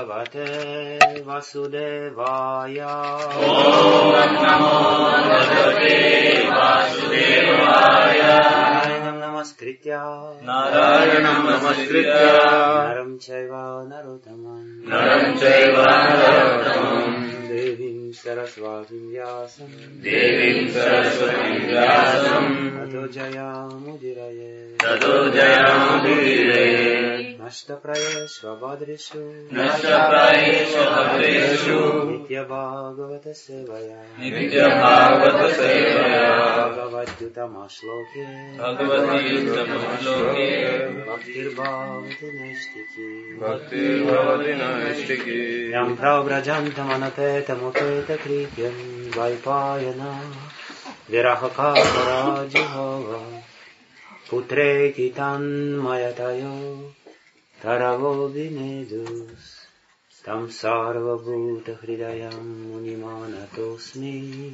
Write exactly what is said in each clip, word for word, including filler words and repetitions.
Bhagavate Vasudevaya. Om Namo Bhagavate Vasudevaya. Narayanam Namaskritya Narayanam Namaskritya Naram Chaiva Narottamam Naram Chaiva Narottamam Devim Saraswatim Vyasam Devim Saraswatim Vyasam Tato Jayamudiraye Tato Jayamudiraye Nashtaprayeshva Vadrishu Nashtaprayeshva Vadreshu Nitya Bhagavata Sevaya Nitya Bhagavata Sevaya Bhagavatyutama Shloke Bhagavati Uttama Shloke Bhaktir Bhavati Naistiki Bhaktir Bhavati Naistiki Yam Pravrajantam Anapeta Mupeta Krityam Vaipayana Virahakara Jihava Putreti Tanmayatayo Taravo Vinedus Tam Sarva Bhuta Hridayam Munimanatosmi.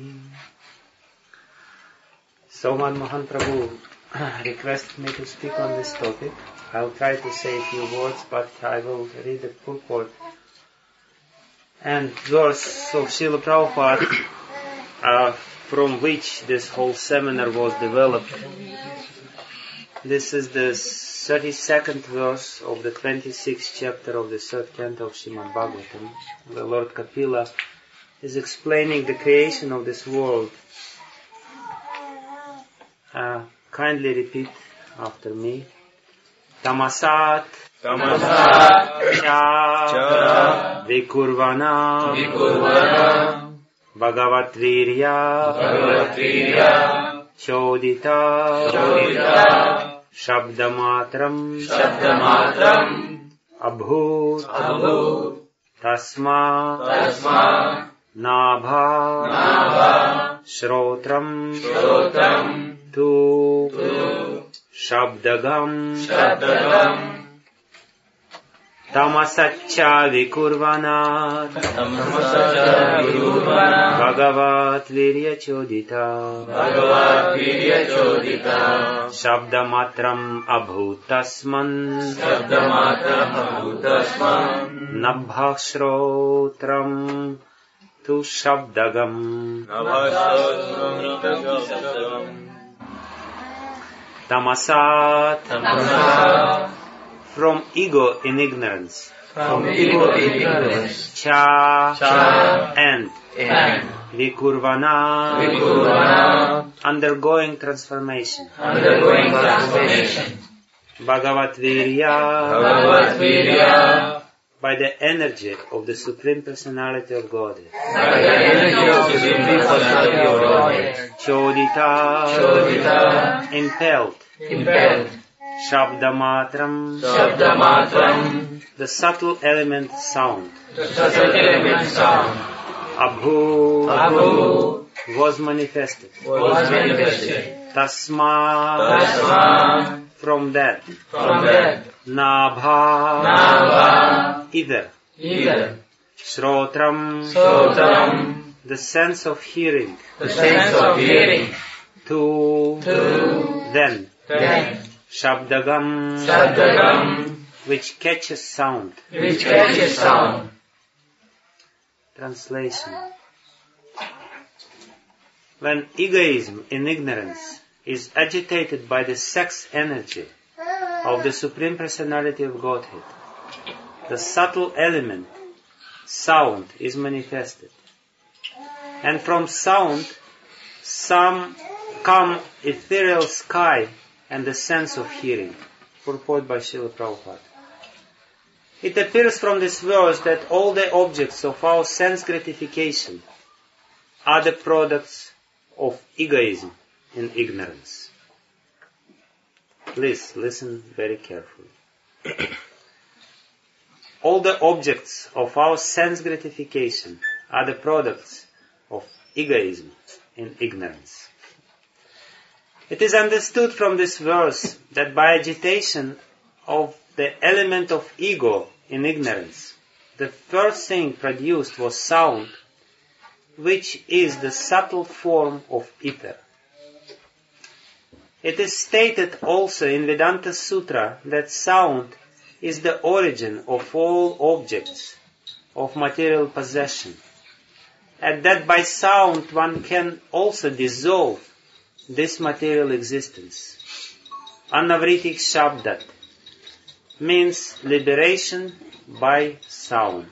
Soman Mohan Prabhu requested me to speak on this topic. I'll try to say a few words, but I will read the purport and verse of Srila Prabhupada, uh, from which this whole seminar was developed. This is the thirty-second verse of the twenty-sixth chapter of the third canto of Srimad Bhagavatam. The Lord Kapila is explaining the creation of this world. Uh, kindly repeat after me. Tamasat Tamasat Cha Cha Vikurvana Vikurvana Bhagavatvirya Bhagavatvirya Chodita Chodita Shabdamatram Shabdamatram Abhut Abhut Tasma Tasma Nabha Nabha Shrotram Shrotam Tu Tu Shabdagam Shabdagam Tamasaccha Vikurvana Tamasaccha Vikurvana Bhagavat Virya Chodita Bhagavat Virya Chodita Shabdamatram Abhutasman Shabdamatram Abhutasman Nabhashrotram Tu Shabdagam Nabhashrotram Tamasat Tamasat from ego in ignorance. From ego ignorance. Cha, Cha and and Vikurvana, Vikurvana undergoing transformation. undergoing transformation. Bhagavat Virya, Bhagavat Virya by the energy of the Supreme Personality of Godhead. by the energy of the Supreme Personality of Godhead. Chodita, Chodita impelled. impelled. Shabdamatram, Shabdamatram the subtle element sound. the subtle element sound. Abhu, Abhu was manifested. was manifested. Tasma, Tasma from that. from that. Nabha, Nabha either. either. Shrotram, Sotram the sense of hearing. the sense of hearing. To, To then. then. Shabdagam, Shabdagam which catches sound. which catches sound. Translation. When egoism in ignorance is agitated by the sex energy of the Supreme Personality of Godhead, the subtle element, sound, is manifested. And from sound, some come ethereal sky and the sense of hearing. Purport by Srila Prabhupada. It appears from this verse that all the objects of our sense gratification are the products of egoism in ignorance. Please listen very carefully. All the objects of our sense gratification are the products of egoism in ignorance. It is understood from this verse that by agitation of the element of ego in ignorance, the first thing produced was sound, which is the subtle form of ether. It is stated also in Vedanta Sutra that sound is the origin of all objects, of material possession, and that by sound one can also dissolve this material existence. Anavritik Shabdat means liberation by sound.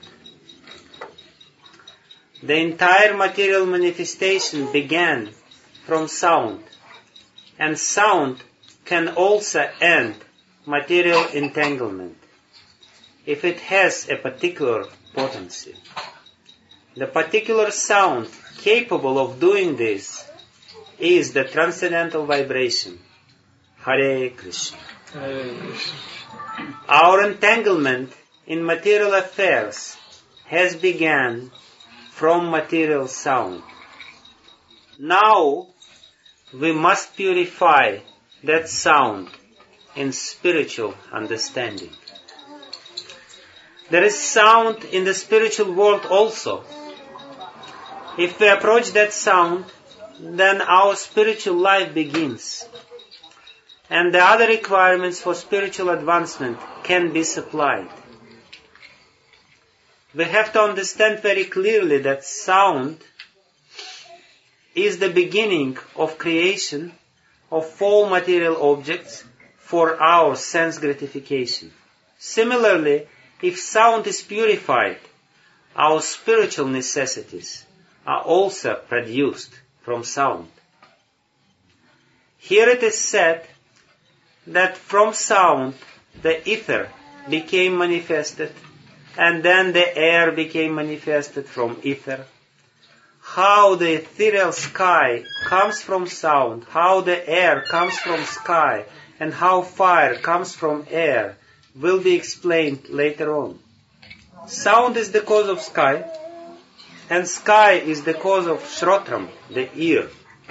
The entire material manifestation began from sound, and sound can also end material entanglement if it has a particular potency. The particular sound capable of doing this is the transcendental vibration. Hare Krishna. Hare Krishna. Our entanglement in material affairs has begun from material sound. Now we must purify that sound in spiritual understanding. There is sound in the spiritual world also. If we approach that sound, then our spiritual life begins, and the other requirements for spiritual advancement can be supplied. We have to understand very clearly that sound is the beginning of creation of all material objects for our sense gratification. Similarly, if sound is purified, our spiritual necessities are also produced from sound. Here it is said that from sound the ether became manifested, and then the air became manifested from ether. How the ethereal sky comes from sound, how the air comes from sky, and how fire comes from air will be explained later on. Sound is the cause of sky, and sky is the cause of Shrotram, the ear.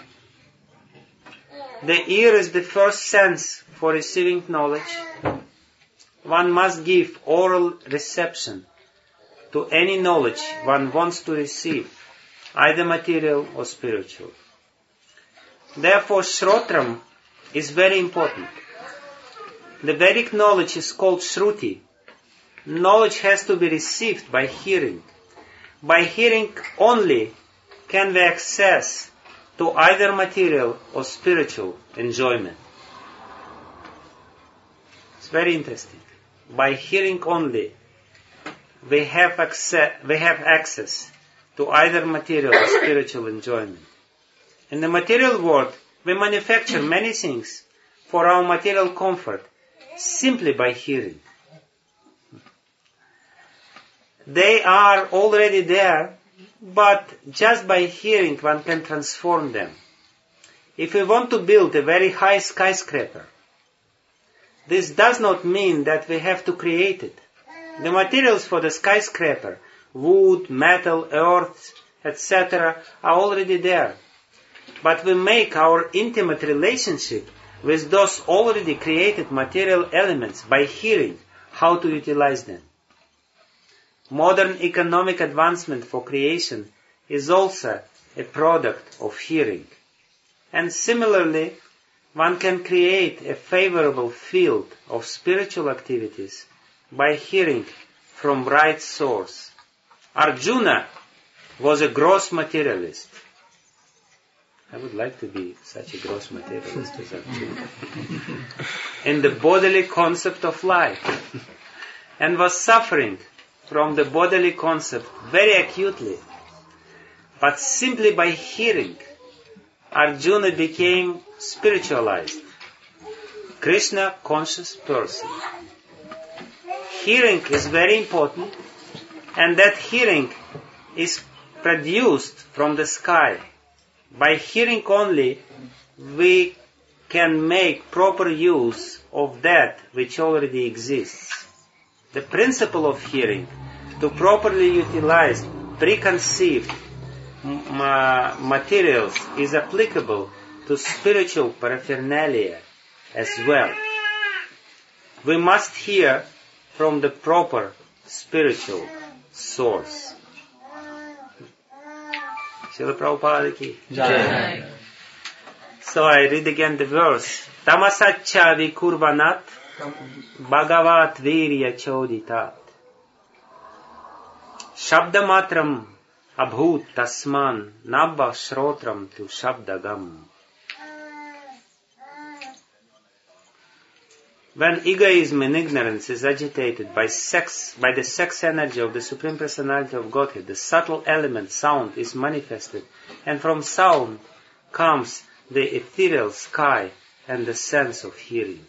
The ear is the first sense for receiving knowledge. One must give oral reception to any knowledge one wants to receive, either material or spiritual. Therefore, Shrotram is very important. The Vedic knowledge is called Shruti. Knowledge has to be received by hearing. By hearing only can we access to either material or spiritual enjoyment. It's very interesting. By hearing only, we have access, we have access to either material or spiritual enjoyment. In the material world, we manufacture many things for our material comfort simply by hearing. They are already there, but just by hearing one can transform them. If we want to build a very high skyscraper, this does not mean that we have to create it. The materials for the skyscraper, wood, metal, earth, et cetera, are already there. But we make our intimate relationship with those already created material elements by hearing how to utilize them. Modern economic advancement for creation is also a product of hearing. And similarly, one can create a favorable field of spiritual activities by hearing from right source. Arjuna was a gross materialist. I would like to be such a gross materialist as Arjuna. In the bodily concept of life. And was suffering from the bodily concept very acutely. But simply by hearing, Arjuna became spiritualized, Krishna conscious person. Hearing is very important, and that hearing is produced from the sky. By hearing only, we can make proper use of that which already exists. The principle of hearing, to properly utilize preconceived ma- materials, is applicable to spiritual paraphernalia as well. We must hear from the proper spiritual source. Srila Prabhupada ki Jai. So I read again the verse. Tamasaccha vikurvanat Bhagavat virya choditat. Shabdamatram abhut tasman nabba shrotram tu shabdagam. When egoism and ignorance is agitated by sex, by the sex energy of the Supreme Personality of Godhead, the subtle element sound is manifested, and from sound comes the ethereal sky and the sense of hearing.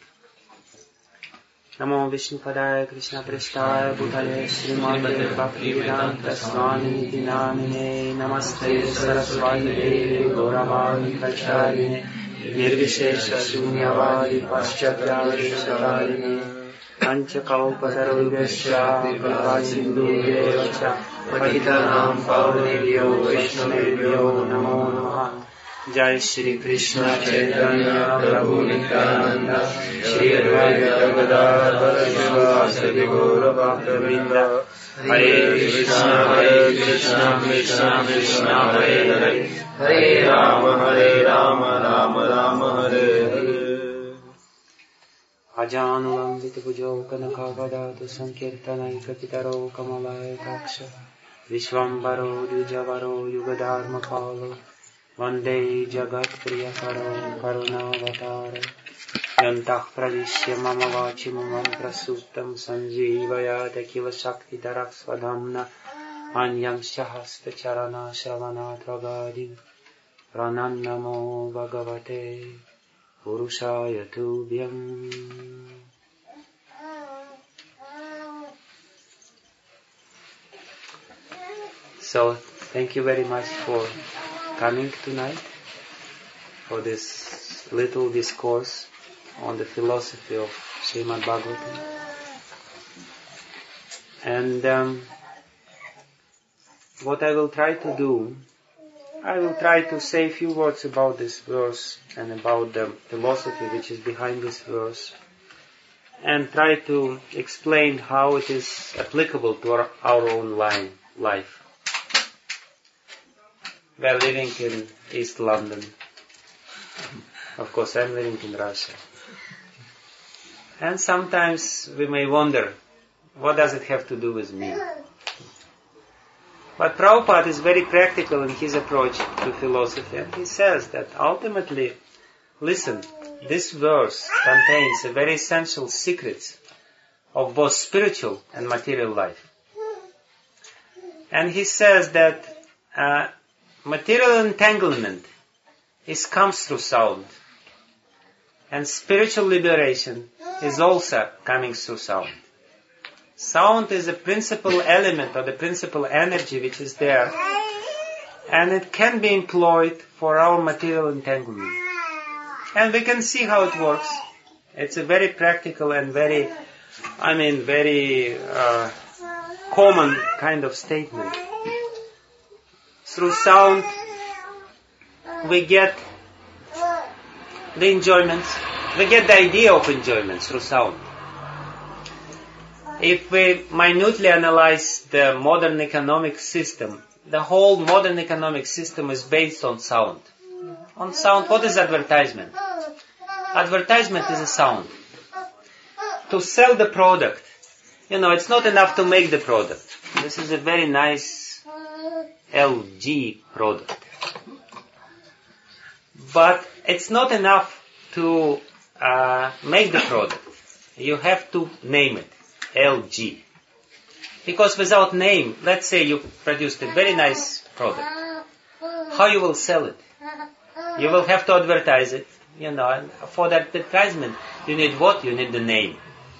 Namo Vishnu Padaya Krishna Prestaya Bhutale Srimate Bhaktivedanta Swami Niti Namine Namaste Saraswati Devi Gauravani Pracharine Nirvishesha Shunyavadi Paschatyavishakarine Panchakalpatarubhyasya Kripasindhuyevacha Patitanam Pavanebhyo Vaishnavebhyo Namo Namaha. Jai Shri Krishna Chaitanya Prabhu Nityananda Shri Advaita Gadadhara Srivasadi Gaura Bhakta Hare Krishna Hare Krishna Krishna Krishna Hare Hare Hare Rama Hare Rama Rama Rama Hare Hare. Ajanulambita Pujo Kanakavadatu Sankirtanai Kapitaro Kamalaya Taksha Vishwambaro Dvijavaro Yugadharma Palo Vande Jagat Priyakaro Karunavatara Yantah Pravishya Mama Vachi Mamam Prasuttam Sanjeevayata Kiva Shakti Tarak Swadhamna Anyam Shahasta Charana Shravana Tragadim Pranannamo Bhagavate Purushaya Tubhyam. So, thank you very much for coming tonight for this little discourse on the philosophy of Srimad Bhagavatam. And um, what I will try to do, I will try to say a few words about this verse and about the philosophy which is behind this verse, and try to explain how it is applicable to our, our own line, life. We are living in East London. Of course, I'm living in Russia. And sometimes we may wonder, what does it have to do with me? But Prabhupada is very practical in his approach to philosophy, and he says that ultimately, listen, this verse contains a very essential secrets of both spiritual and material life. And he says that uh, material entanglement is comes through sound, and spiritual liberation is also coming through sound. Sound is a principal element or the principal energy which is there, and it can be employed for our material entanglement. And we can see how it works. It's a very practical and very, I mean, very uh, common kind of statement. Through sound, we get the enjoyments, we get the idea of enjoyment through sound. If we minutely analyze the modern economic system, the whole modern economic system is based on sound. On sound, what is advertisement? Advertisement is a sound. To sell the product, you know, it's not enough to make the product. This is a very nice L G product. But it's not enough to uh, make the product. You have to name it. L G. Because without name, let's say you produced a very nice product. How you will sell it? You will have to advertise it. You know, and for that advertisement, you need what? You need the name.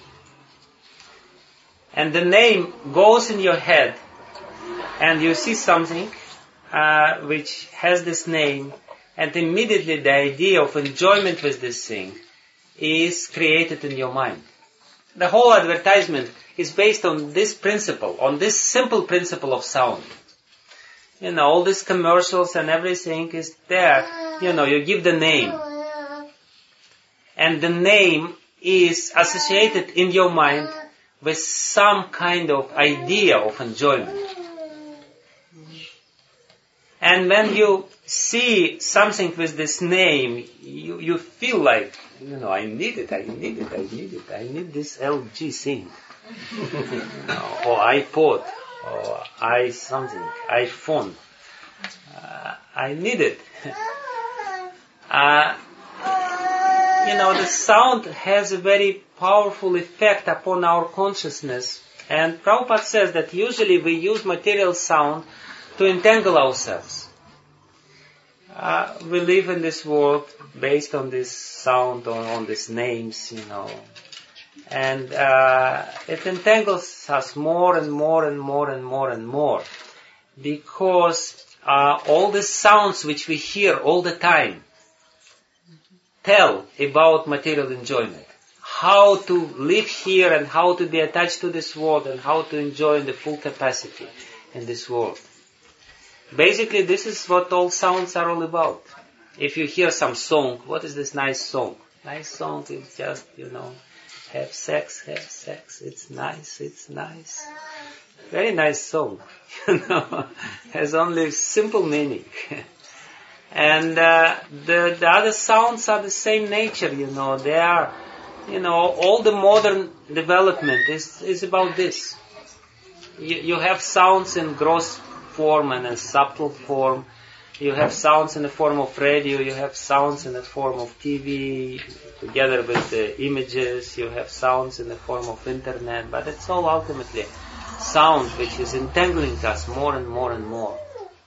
And the name goes in your head, and you see something uh, which has this name, and immediately the idea of enjoyment with this thing is created in your mind. The whole advertisement is based on this principle, on this simple principle of sound. You know, all these commercials and everything is there. You know, you give the name. And the name is associated in your mind with some kind of idea of enjoyment. And when you see something with this name, you, you feel like, you know, I need it, I need it, I need it, I need this L G thing. Or iPod, or I something, iPhone. Uh, I need it. uh, you know, the sound has a very powerful effect upon our consciousness. And Prabhupada says that usually we use material sound to entangle ourselves. Uh, we live in this world based on this sound, on, on these names, you know. And uh, it entangles us more and more and more and more and more. Because uh, all the sounds which we hear all the time tell about material enjoyment. How to live here and how to be attached to this world and how to enjoy in the full capacity in this world. Basically, this is what all sounds are all about. If you hear some song, what is this nice song? Nice song is just, you know, have sex, have sex, it's nice, it's nice. Very nice song, you know, has only simple meaning. And uh, the, the other sounds are the same nature, you know, they are, you know, all the modern development is, is about this. You, you have sounds in gross form and in subtle form. You have sounds in the form of radio, you have sounds in the form of T V, together with the images, you have sounds in the form of internet, but it's all ultimately sound which is entangling us more and more and more.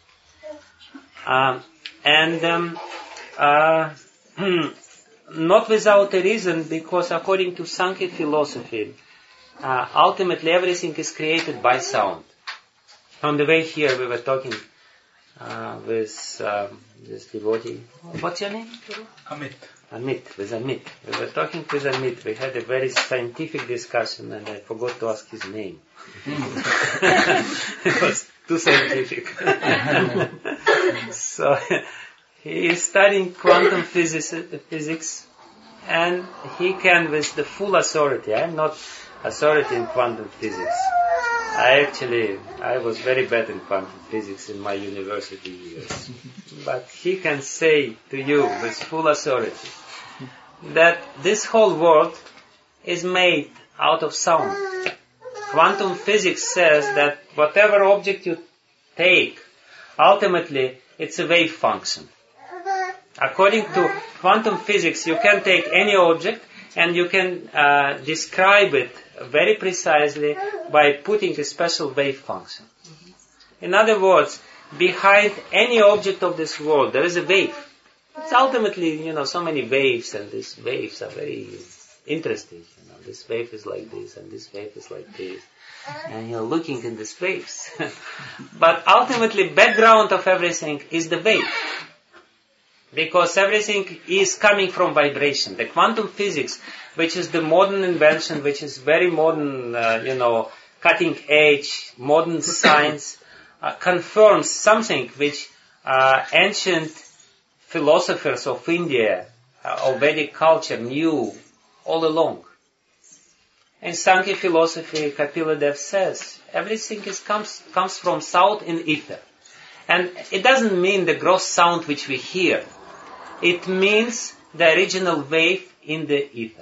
Um, and um, uh, not without a reason, because according to Sankhya philosophy, uh, ultimately everything is created by sound. On the way here we were talking uh, with um, this devotee. What's your name? Amit. Amit, with Amit. We were talking with Amit. We had a very scientific discussion and I forgot to ask his name. It was too scientific. So he is studying quantum physics, physics and he can, with the full authority, I'm not authority in quantum physics. I actually, I was very bad in quantum physics in my university years. But he can say to you with full authority that this whole world is made out of sound. Quantum physics says that whatever object you take, ultimately it's a wave function. According to quantum physics, you can take any object and you can uh, describe it very precisely by putting a special wave function. In other words, behind any object of this world, there is a wave. It's ultimately, you know, so many waves, and these waves are very interesting. You know, this wave is like this, and this wave is like this, and you're looking in these waves. But ultimately, background of everything is the wave. Because everything is coming from vibration. The quantum physics, which is the modern invention, which is very modern, uh, you know, cutting edge, modern science, uh, confirms something which uh, ancient philosophers of India, uh, of Vedic culture, knew all along. In Sankhya philosophy, Kapila Dev says, everything is, comes, comes from sound in ether. And it doesn't mean the gross sound which we hear. It means the original wave in the ether.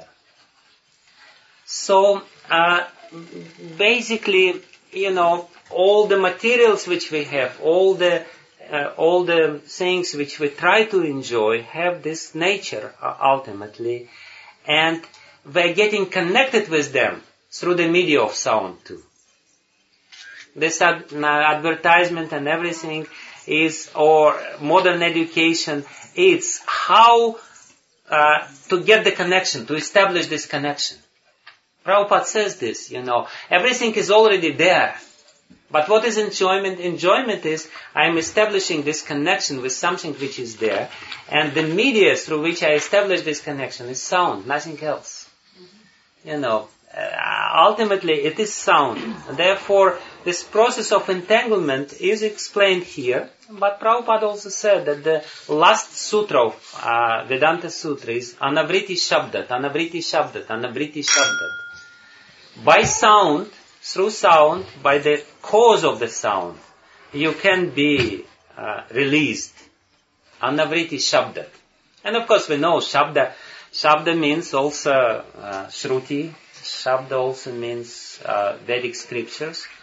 So, uh, basically, you know, all the materials which we have, all the uh, all the things which we try to enjoy have this nature uh, ultimately, and we're getting connected with them through the media of sound too. This ad- advertisement and everything is, or modern education, it's how uh, to get the connection, to establish this connection. Prabhupada says this, you know, everything is already there. But what is enjoyment? Enjoyment is I'm establishing this connection with something which is there, and the media through which I establish this connection is sound, nothing else. You know, uh, ultimately it is sound. Therefore, this process of entanglement is explained here, but Prabhupada also said that the last sutra of uh, Vedanta Sutra is Anavriti Shabdat, Anavriti Shabdat, Anavriti Shabdat. By sound, through sound, by the cause of the sound, you can be uh, released. Anavriti Shabdat. And of course we know Shabda, Shabda means also uh, Shruti, Shabda also means uh, Vedic scriptures.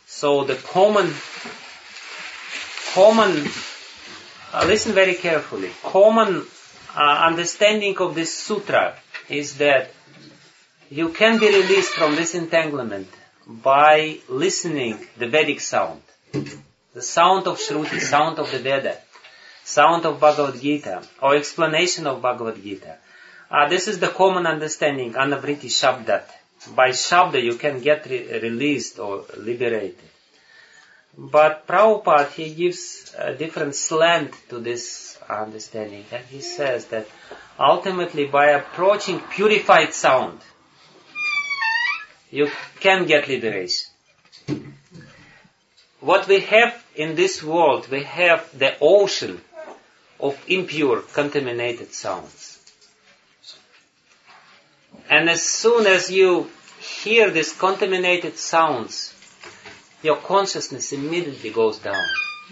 So the common, common, uh, listen very carefully, common uh, understanding of this sutra is that you can be released from this entanglement by listening the Vedic sound. The sound of Shruti, sound of the Veda, sound of Bhagavad Gita, or explanation of Bhagavad Gita. Uh, this is the common understanding, Anavriti Shabdat. By Shabda you can get re- released or liberated. But Prabhupada, he gives a different slant to this understanding. And he says that ultimately by approaching purified sound, you can get liberation. What we have in this world, we have the ocean of impure, contaminated sounds. And as soon as you hear these contaminated sounds, your consciousness immediately goes down.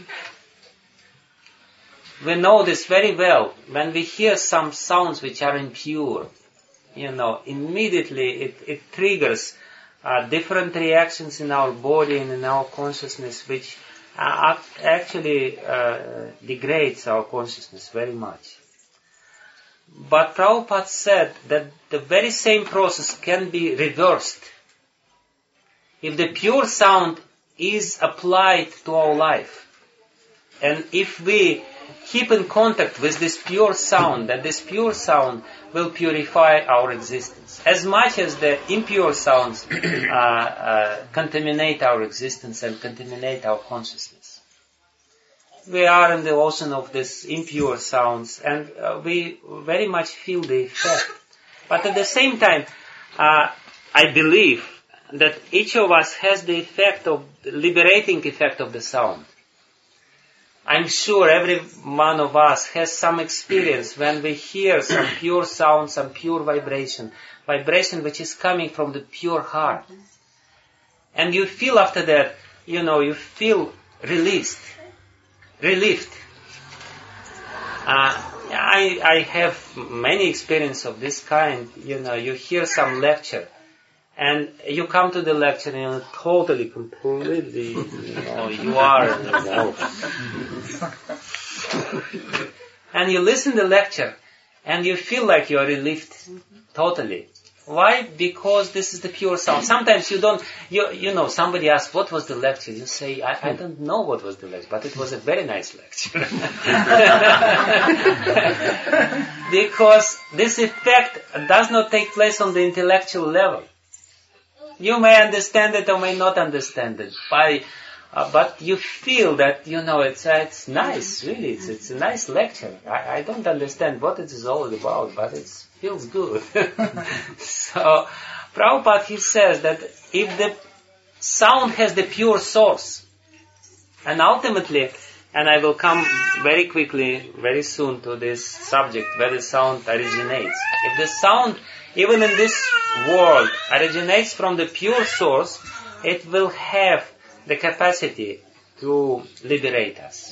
We know this very well. When we hear some sounds which are impure, you know, immediately it, it triggers uh, different reactions in our body and in our consciousness, which uh, actually uh, degrades our consciousness very much. But Prabhupada said that the very same process can be reversed. If the pure sound is applied to our life, and if we keep in contact with this pure sound, that this pure sound will purify our existence. As much as the impure sounds uh, uh, contaminate our existence and contaminate our consciousness. We are in the ocean of these impure sounds, and uh, we very much feel the effect. But at the same time, uh, I believe that each of us has the effect of, the liberating effect of the sound. I'm sure every one of us has some experience when we hear some pure sound, some pure vibration, vibration which is coming from the pure heart. And you feel after that, you know, you feel released, relieved. Uh, I, I have many experiences of this kind. You know, you hear some lecture, and you come to the lecture and you're totally, completely, you know, you are in the world. And you listen to the lecture, and you feel like you are relieved, totally. Why? Because this is the pure sound. Sometimes you don't, you you know, somebody asks, what was the lecture? You say, I, I don't know what was the lecture, but it was a very nice lecture. Because this effect does not take place on the intellectual level. You may understand it or may not understand it, by, uh, but you feel that, you know, it's uh, it's nice, really. It's it's a nice lecture. I, I don't understand what it is all about, but it feels good. So, Prabhupada, he says that if the sound has the pure source, and ultimately, and I will come very quickly, very soon to this subject, where the sound originates. If the sound, even in this world, originates from the pure source, it will have the capacity to liberate us.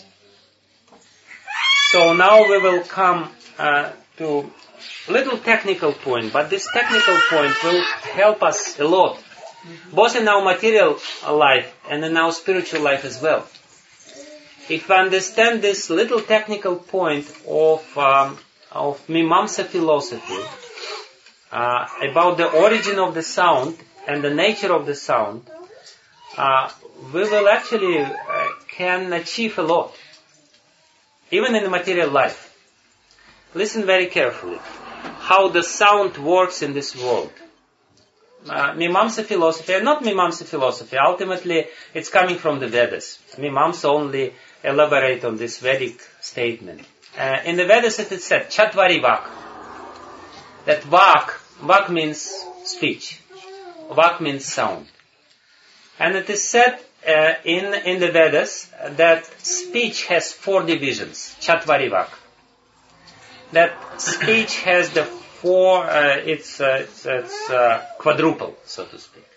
So now we will come uh, to a little technical point, but this technical point will help us a lot, both in our material life and in our spiritual life as well. If we understand this little technical point of um, of Mimamsa philosophy, uh, about the origin of the sound and the nature of the sound, uh, we will actually uh, can achieve a lot, even in the material life. Listen very carefully how the sound works in this world. Uh, Mimamsa philosophy, and not Mimamsa philosophy, ultimately it's coming from the Vedas. Mimamsa only elaborate on this Vedic statement. Uh, in the Vedas it is said, Chatvari Vak, that Vak, Vak means speech, Vak means sound. And it is said uh, in, in the Vedas that speech has four divisions, Chatvari Vak. That speech has the four, uh, it's, uh, it's, it's uh, quadruple, so to speak.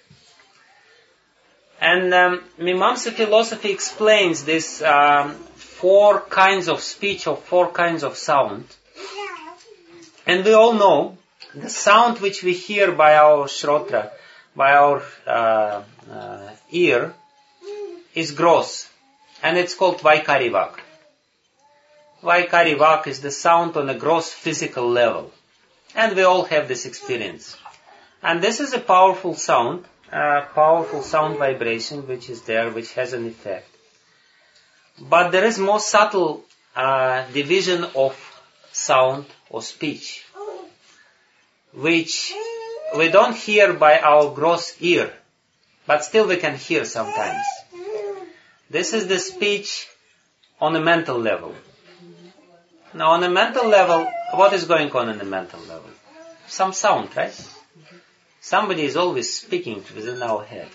And um, Mimamsa philosophy explains this um, four kinds of speech or four kinds of sound. And we all know the sound which we hear by our shrotra, by our uh, uh, ear, is gross, and it's called Vaikari Vak. Vaikari Vak is the sound on a gross physical level. And we all have this experience. And this is a powerful sound, a powerful sound vibration which is there, which has an effect. But there is more subtle uh, division of sound or speech, which we don't hear by our gross ear, but still we can hear sometimes. This is the speech on a mental level. Now on a mental level, what is going on in the mental level? Some sound, right? Somebody is always speaking within our head.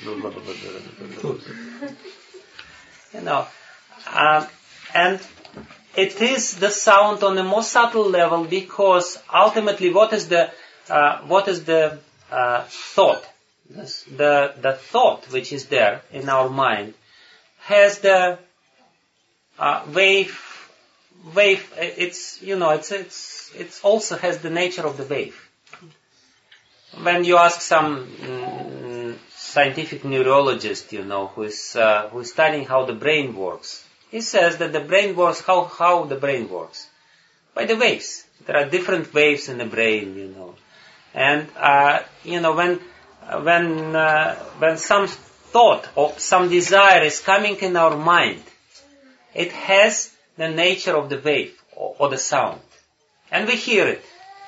You know, uh, and it is the sound on a more subtle level, because ultimately what is the uh, what is the uh, thought? The the thought which is there in our mind has the uh, wave. Wave, it's, you know, it's, it's, it's also has the nature of the wave. When you ask some mm, scientific neurologist, you know, who is, uh, who is studying how the brain works, he says that the brain works, how, how the brain works? By the waves. There are different waves in the brain, you know. And, uh, you know, when, when, uh, when some thought or some desire is coming in our mind, it has the nature of the wave or, or the sound. And we hear it.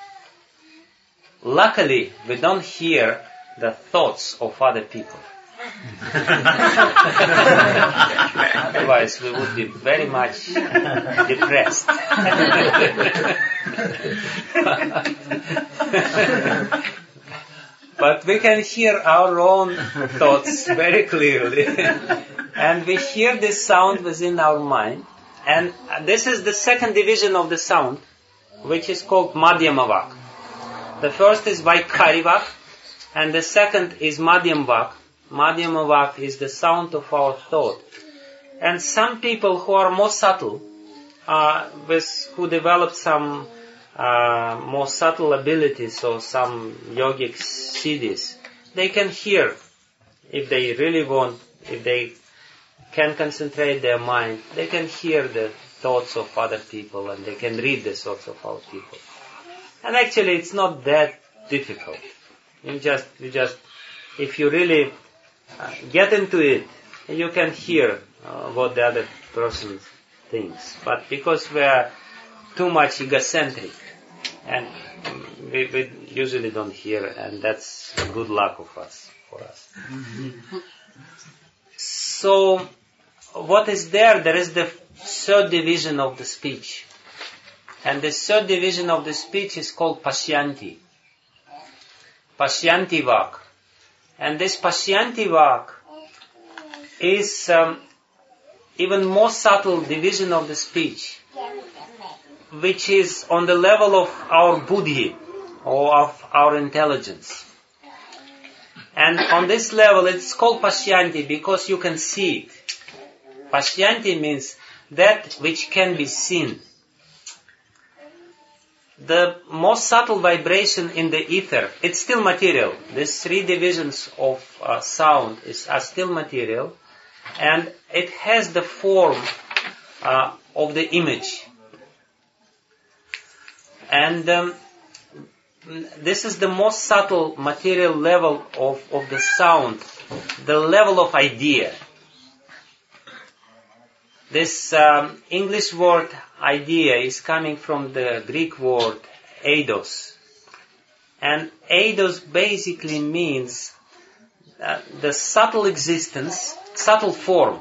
Luckily, we don't hear the thoughts of other people. Otherwise, we would be very much depressed. But we can hear our own thoughts very clearly. And we hear this sound within our mind. And this is the second division of the sound, which is called Madhyama Vak. The first is Vaikari Vak, and the second is Madhyam Vak. Madhyama Vak is the sound of our thought. And some people who are more subtle, uh, with, who develop some uh, more subtle abilities or some yogic siddhis, they can hear, if they really want, if they can concentrate their mind, they can hear the thoughts of other people, and they can read the thoughts of other people. And actually, it's not that difficult. You just, you just, if you really uh, get into it, you can hear uh, what the other person thinks. But because we are too much egocentric, and we, we usually don't hear, and that's good luck of us for us. Mm-hmm. So, what is there? There is the third division of the speech. And the third division of the speech is called Pashyanti. Pashyanti Vak. And this Pashyanti Vak is um, even more subtle division of the speech, which is on the level of our buddhi, or of our intelligence. And on this level, it's called Pashyanti because you can see it. Pashyanti means that which can be seen. The most subtle vibration in the ether, it's still material. These three divisions of uh, sound is, are still material, and it has the form uh, of the image. And um, this is the most subtle material level of, of the sound, the level of idea. This um, English word idea is coming from the Greek word eidos. And eidos basically means uh, the subtle existence, subtle form.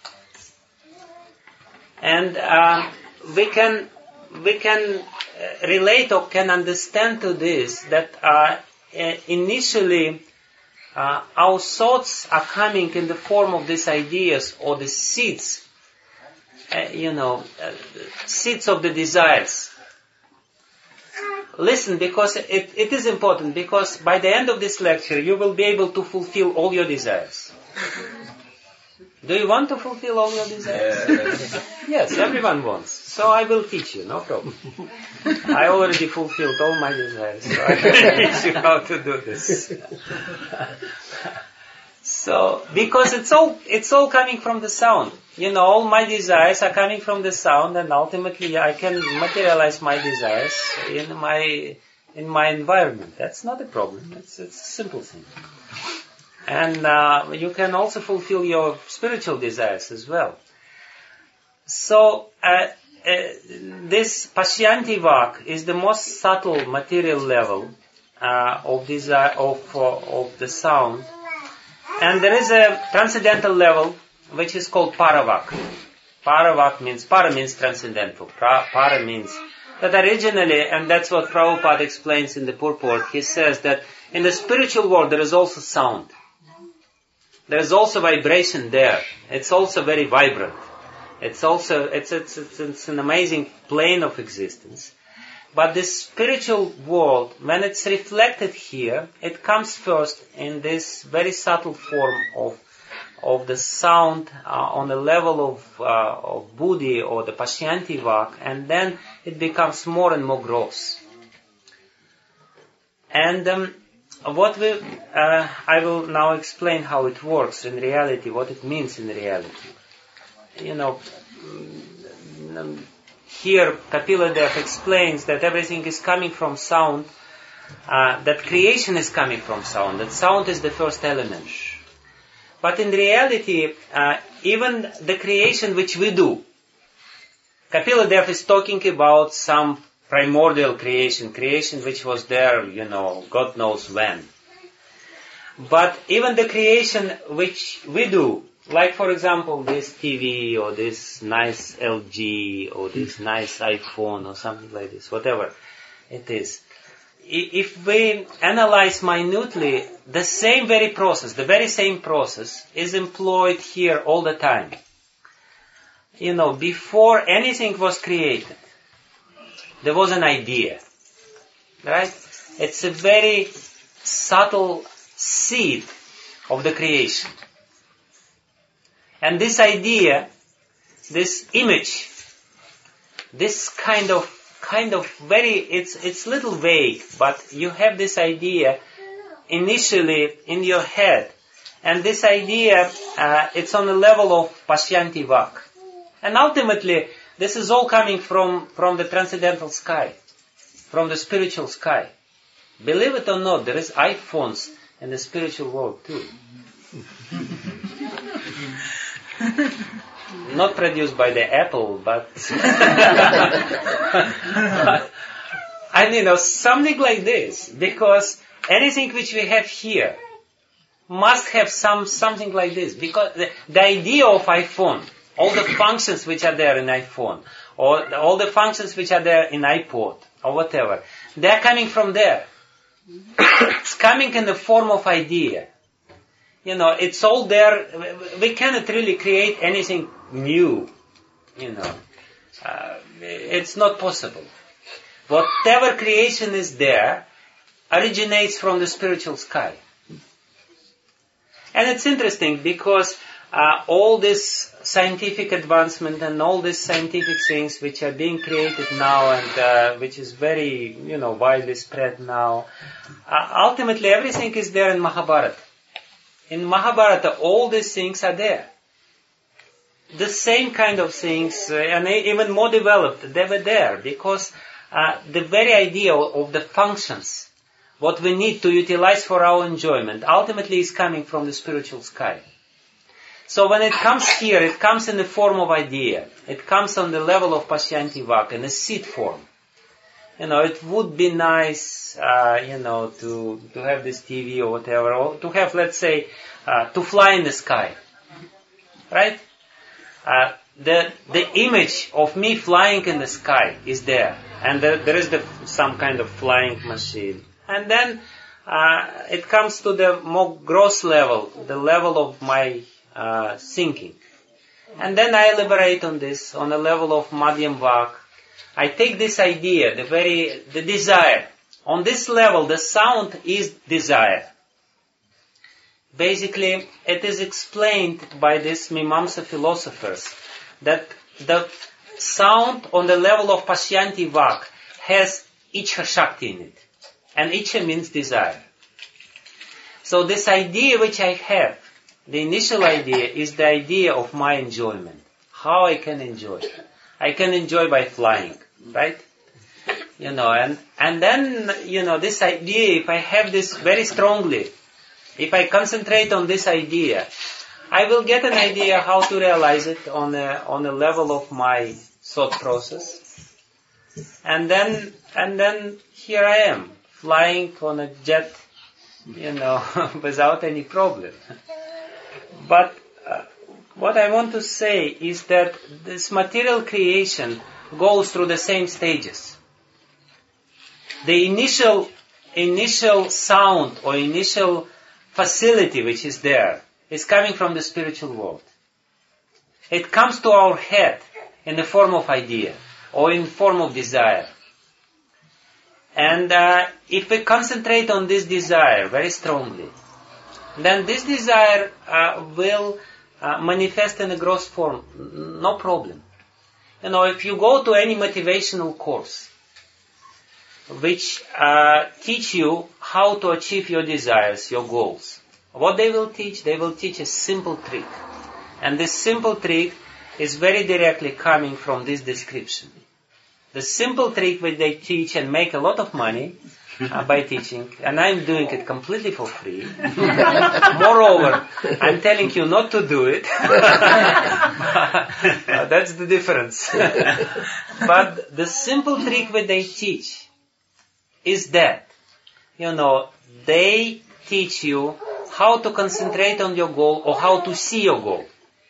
And uh, we can we can relate or can understand to this that uh, initially uh, our thoughts are coming in the form of these ideas or the seeds. Uh, you know, uh, seeds of the desires. Listen, because it, it is important, because by the end of this lecture, you will be able to fulfill all your desires. Do you want to fulfill all your desires? Yes, yes, everyone wants. So I will teach you, no problem. I already fulfilled all my desires, so I will teach you how to do this. So, because it's all, it's all coming from the sound. You know, all my desires are coming from the sound, and ultimately I can materialize my desires in my, in my environment. That's not a problem. It's, it's a simple thing. And uh, you can also fulfill your spiritual desires as well. So, uh, uh, this Pashyanti Vak is the most subtle material level uh, of desire of uh, of the sound, and there is a transcendental level which is called Paravak. Paravak means para means transcendental. Pra, para means that originally, and that's what Prabhupada explains in the purport. He says that in the spiritual world there is also sound. There is also vibration there. It's also very vibrant. It's also, it's, it's, it's, it's an amazing plane of existence. But this spiritual world, when it's reflected here, it comes first in this very subtle form of, of the sound uh, on the level of, uh, of Buddhi or the Pashyanti Vak, and then it becomes more and more gross. And, um, What we, uh, I will now explain how it works in reality, what it means in reality. You know, here Kapila Dev explains that everything is coming from sound, uh, that creation is coming from sound, that sound is the first element. But in reality, uh, even the creation which we do, Kapila Dev is talking about some primordial creation, creation which was there, you know, God knows when. But even the creation which we do, like for example this T V or this nice L G or this nice iPhone or something like this, whatever it is, if we analyze minutely, the same very process, the very same process is employed here all the time. You know, before anything was created, there was an idea, right? It's a very subtle seed of the creation. And this idea, this image, this kind of, kind of very, it's, it's little vague, but you have this idea initially in your head. And this idea, uh, it's on the level of Pashyanti Vak. And ultimately, this is all coming from, from the transcendental sky, from the spiritual sky. Believe it or not, there is iPhones in the spiritual world too. Not produced by the Apple, but and you know, something like this, because anything which we have here must have some something like this, because the, the idea of iPhone, all the functions which are there in iPhone, or all the functions which are there in iPod, or whatever, they are coming from there. It's coming in the form of idea. You know, it's all there. We cannot really create anything new. You know, uh, it's not possible. Whatever creation is there originates from the spiritual sky. And it's interesting because uh, all this scientific advancement and all these scientific things which are being created now and uh, which is very, you know, widely spread now, uh, ultimately everything is there in Mahabharata. In Mahabharata, all these things are there. The same kind of things, uh, and even more developed, they were there because uh, the very idea of the functions, what we need to utilize for our enjoyment, ultimately is coming from the spiritual sky. So when it comes here, it comes in the form of idea. It comes on the level of Pashyanti Vak, in a seed form. You know, it would be nice, uh, you know, to, to have this T V or whatever, or to have, let's say, uh, to fly in the sky. Right? Uh, the, the image of me flying in the sky is there. And there, there is the, some kind of flying machine. And then, uh, it comes to the more gross level, the level of my, uh, thinking. And then I elaborate on this, on the level of Madhyam Vak. I take this idea, the very, the desire. On this level, the sound is desire. Basically, it is explained by these Mimamsa philosophers that the sound on the level of Pashyanti Vak has Ichha Shakti in it. And Ichha means desire. So this idea which I have, the initial idea is the idea of my enjoyment. How I can enjoy. I can enjoy by flying, right? You know, and, and then, you know, this idea, if I have this very strongly, if I concentrate on this idea, I will get an idea how to realize it on a, on a level of my thought process. And then, and then here I am, flying on a jet, you know, without any problem. But uh, what I want to say is that this material creation goes through the same stages. The initial, initial sound or initial facility which is there is coming from the spiritual world. It comes to our head in the form of idea or in form of desire. And uh, if we concentrate on this desire very strongly, then this desire uh, will uh, manifest in a gross form, no problem. You know, if you go to any motivational course, which uh, teach you how to achieve your desires, your goals, what they will teach, they will teach a simple trick. And this simple trick is very directly coming from this description. The simple trick which they teach and make a lot of money uh, by teaching, and I'm doing it completely for free. Moreover, I'm telling you not to do it. uh, that's the difference. But the simple trick which they teach is that, you know, they teach you how to concentrate on your goal or how to see your goal.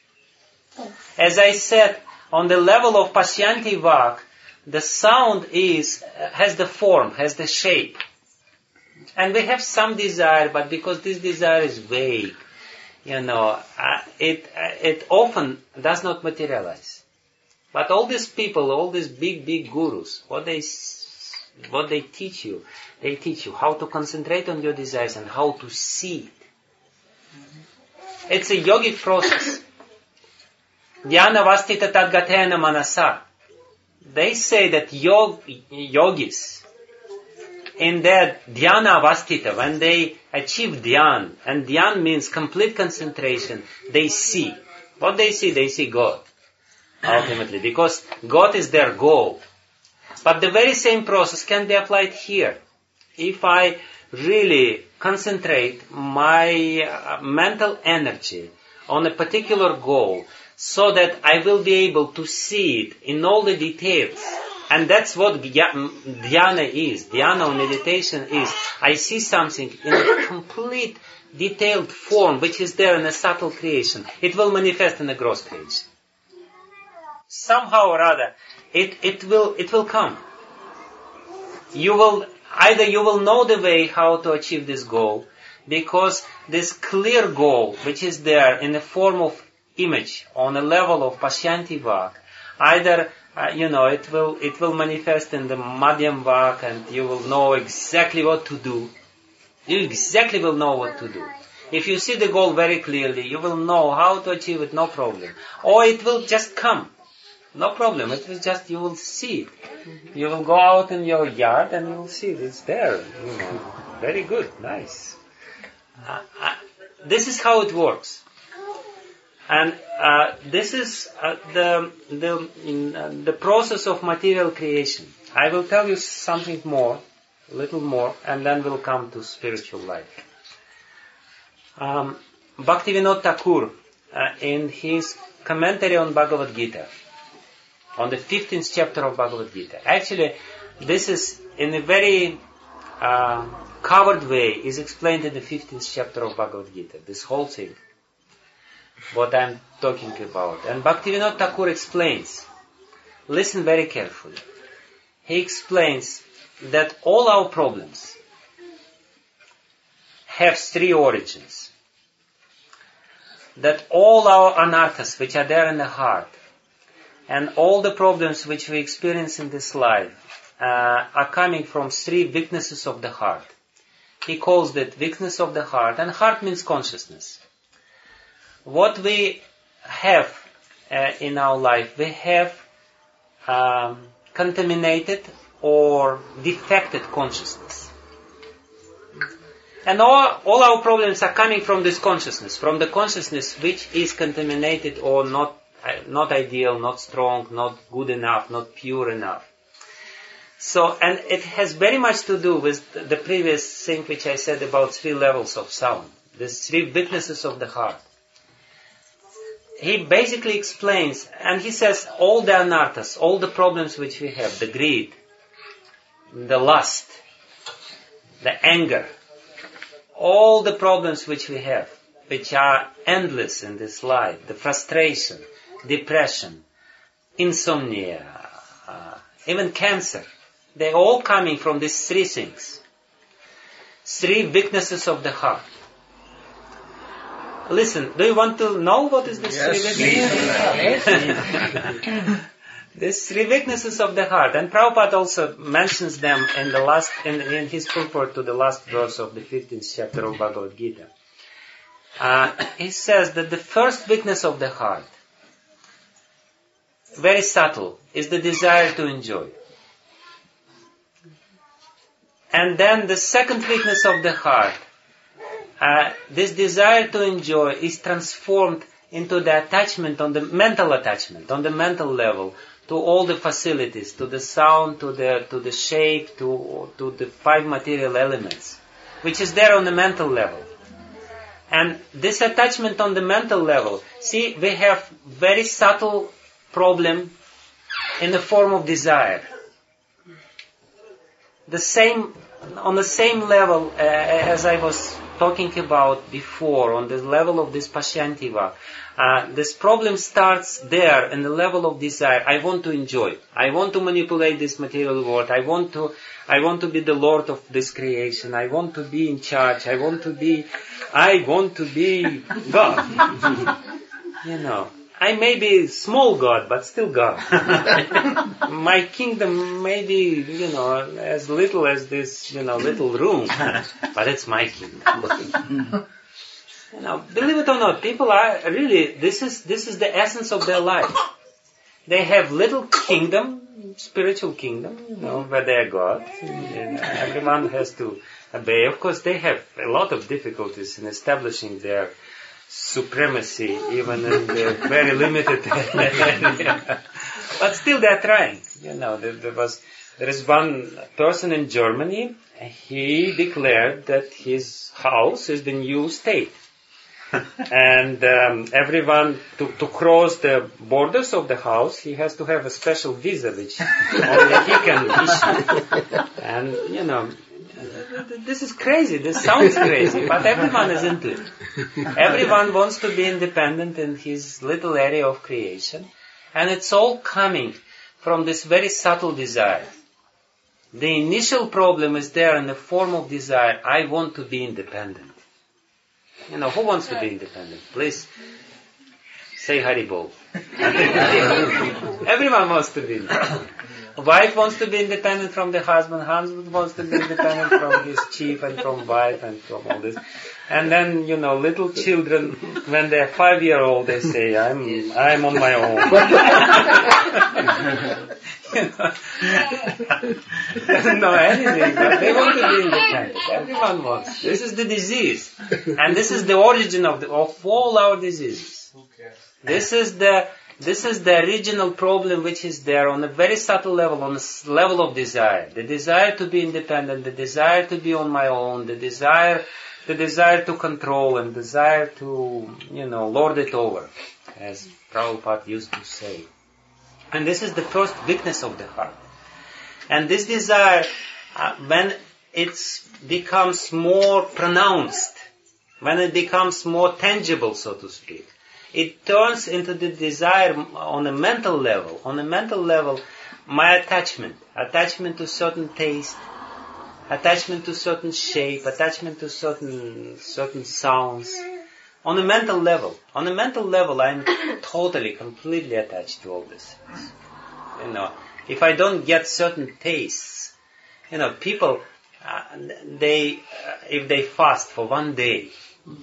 As I said, on the level of Pashyanti Vak, the sound is, has the form, has the shape. And we have some desire, but because this desire is vague, you know, uh, it, uh, it often does not materialize. But all these people, all these big, big gurus, what they, what they teach you, they teach you how to concentrate on your desires and how to see it. It's a yogic process. Dhyana vastita tadgatena manasa. They say that yog, yogis, in their dhyana vastita, when they achieve dhyan, and dhyan means complete concentration, they see. What they see? They see God, ultimately, because God is their goal. But the very same process can be applied here. If I really concentrate my uh, mental energy on a particular goal, so that I will be able to see it in all the details. And that's what dhyana is. Dhyana or meditation is. I see something in a complete, detailed form, which is there in a subtle creation. It will manifest in a gross creation. Somehow or other, it, it will, it will come. You will, either you will know the way how to achieve this goal, because this clear goal, which is there in the form of image on a level of Pashyanti Vak, either uh, you know it will it will manifest in the Madhyam Vak, and you will know exactly what to do. You exactly will know what to do. If you see the goal very clearly, you will know how to achieve it, no problem. Or it will just come, no problem. It will just you will see it. You will go out in your yard and you will see it. It's there. You know, very good, nice. Uh, uh, this is how it works. And uh, this is uh, the the in, uh, the process of material creation. I will tell you something more, a little more, and then we'll come to spiritual life. Um, Bhaktivinoda Thakur, uh, in his commentary on Bhagavad Gita, on the fifteenth chapter of Bhagavad Gita, actually, this is in a very uh, covered way, is explained in the fifteenth chapter of Bhagavad Gita. This whole thing. What I'm talking about. And Bhaktivinoda Thakur explains, listen very carefully. He explains that all our problems have three origins. That all our anarthas, which are there in the heart, and all the problems which we experience in this life, uh, are coming from three weaknesses of the heart. He calls that weakness of the heart, and heart means consciousness. What we have uh, in our life, we have um, contaminated or defected consciousness. And all, all our problems are coming from this consciousness, from the consciousness which is contaminated or not, not ideal, not strong, not good enough, not pure enough. So, and it has very much to do with the previous thing which I said about three levels of sound, the three weaknesses of the heart. He basically explains, and he says all the anarthas, all the problems which we have, the greed, the lust, the anger, all the problems which we have, which are endless in this life, the frustration, depression, insomnia, uh, even cancer, they're all coming from these three things. Three weaknesses of the heart. Listen, do you want to know what is this Yes, three weaknesses? These three weaknesses of the heart. And Prabhupada also mentions them in the last, in, in his purport to the last verse of the fifteenth chapter of Bhagavad Gita. Uh, he says that the first weakness of the heart, very subtle, is the desire to enjoy. And then the second weakness of the heart, uh, this desire to enjoy is transformed into the attachment, on the mental attachment, on the mental level, to all the facilities, to the sound, to the to the shape, to to the five material elements, which is there on the mental level. And this attachment on the mental level, see, we have very subtle problem in the form of desire. The same, on the same level uh, as I was talking about before, on the level of this Pashyantiva, uh, this problem starts there in the level of desire. I want to enjoy. I want to manipulate this material world. I want to, I want to be the Lord of this creation. I want to be in charge. I want to be, I want to be God. You know. I may be small God, but still God. My kingdom may be, you know, as little as this, you know, little room, but it's my kingdom. You know, believe it or not, people are really, this is, this is the essence of their life. They have little kingdom, spiritual kingdom, you know, where they are God. And everyone has to obey. Of course, they have a lot of difficulties in establishing their supremacy, even in the very limited area. But still they're trying. You know, there, there was, there is one person in Germany, he declared that his house is the new state. And um, everyone, to, to cross the borders of the house, he has to have a special visa, which only he can issue. And, you know, this is crazy, this sounds crazy, but everyone is into it. Everyone wants to be independent in his little area of creation, and it's all coming from this very subtle desire. The initial problem is there in the form of desire. I want to be independent. You know, who wants to be independent? Please say Haribol. Everyone wants to be independent. Wife wants to be independent from the husband, husband wants to be independent from his chief and from wife and from all this. And then, you know, little children, when they're five year old, they say, I'm, I'm on my own. You know, doesn't know anything, but they want to be independent. Everyone wants. This is the disease. And this is the origin of, the, of all our diseases. This is the, This is the original problem which is there on a very subtle level, on a level of desire. The desire to be independent, the desire to be on my own, the desire, the desire to control and desire to, you know, lord it over, as Prabhupada used to say. And this is the first weakness of the heart. And this desire, uh, when it becomes more pronounced, when it becomes more tangible, so to speak, it turns into the desire on a mental level. On a mental level, my attachment, attachment to certain taste, attachment to certain shape, attachment to certain certain sounds. On a mental level, on a mental level, I'm totally, completely attached to all this. You know, if I don't get certain tastes, you know, people, uh, they, uh, if they fast for one day,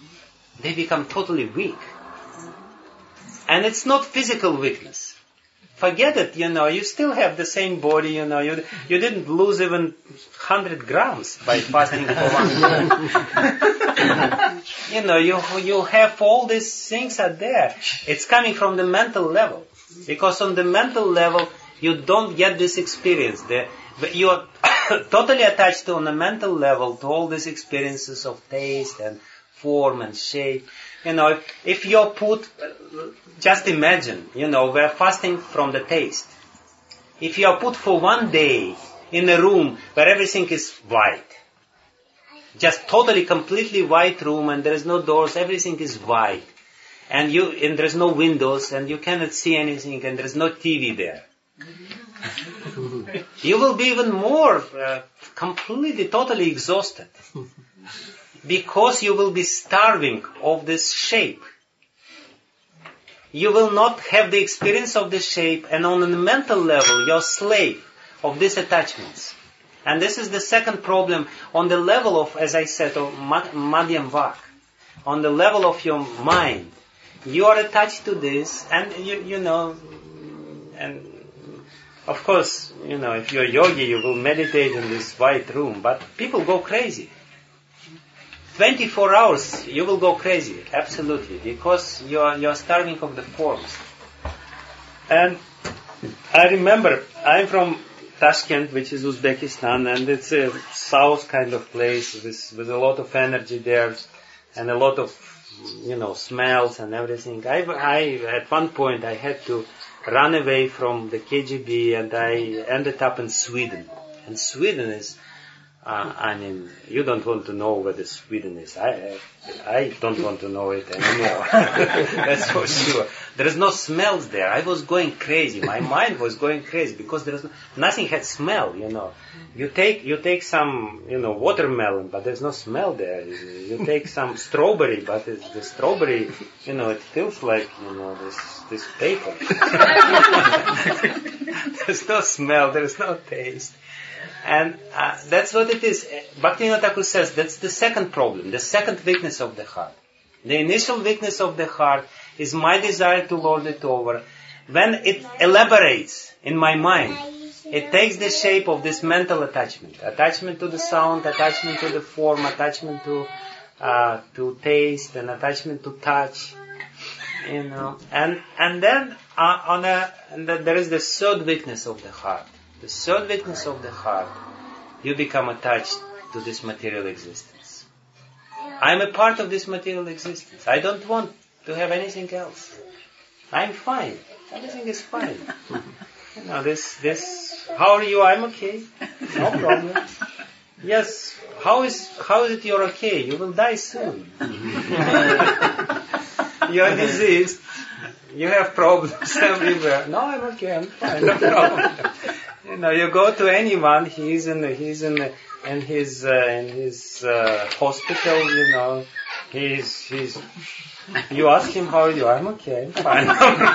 they become totally weak. And it's not physical weakness. forget it, you know, you still have the same body, you know, you you didn't lose even one hundred grams by fasting for one day. You know, you you have all these things are there. It's coming from the mental level. Because on the mental level, you don't get this experience. The, you are totally attached to, on a mental level, to all these experiences of taste and form and shape. You know, if, if you're put, just imagine, you know, we're fasting from the taste. If you're put for one day in a room where everything is white, just totally, completely white room, and there is no doors, everything is white, and you, and there's no windows, and you cannot see anything, and there's no T V there. You will be even more uh, completely, totally exhausted. Because you will be starving of this shape. You will not have the experience of the shape, and on a mental level, you're slave of these attachments. And this is the second problem on the level of, as I said, of Madhyam Vak. On the level of your mind, you are attached to this, and you, you know, and of course, you know, if you're a yogi, you will meditate in this white room, but people go crazy. twenty-four hours, you will go crazy, absolutely, because you're, you're starving of the forms. And I remember, I'm from Tashkent, which is Uzbekistan, and it's a south kind of place with, with a lot of energy there, and a lot of, you know, smells and everything. I, I, at one point, I had to run away from the K G B, and I ended up in Sweden. And Sweden is, Uh, I mean, you don't want to know where the Sweden is. I, I don't want to know it anymore. That's for sure. There is no smells there. I was going crazy. My mind was going crazy because there is no, nothing had smell. You know, you take you take some you know watermelon, but there's no smell there. You take some strawberry, but it's, the strawberry, you know, it feels like you know this this paper. There's no smell. There's no taste. And uh, that's what it is. Bhaktivinoda Thakur says that's the second problem, the second weakness of the heart. The initial weakness of the heart is my desire to lord it over. When it elaborates in my mind, it takes the shape of this mental attachment. Attachment to the sound, attachment to the form, attachment to uh, to taste, and attachment to touch. You know, and and then uh, on a and then there is the third weakness of the heart. The third weakness of the heart, you become attached to this material existence. I'm a part of this material existence. I don't want to have anything else. I'm fine. Everything is fine. You know, this, this, how are you? I'm okay. No problem. Yes, how is, how is it you're okay? You will die soon. You're diseased. You have problems everywhere. No, I'm okay. I'm fine. No problem. You know, you go to anyone, he's in, he's in, in his, uh, in his uh, hospital. You know, he's, he's. You ask him how are you? I'm okay. I'm fine.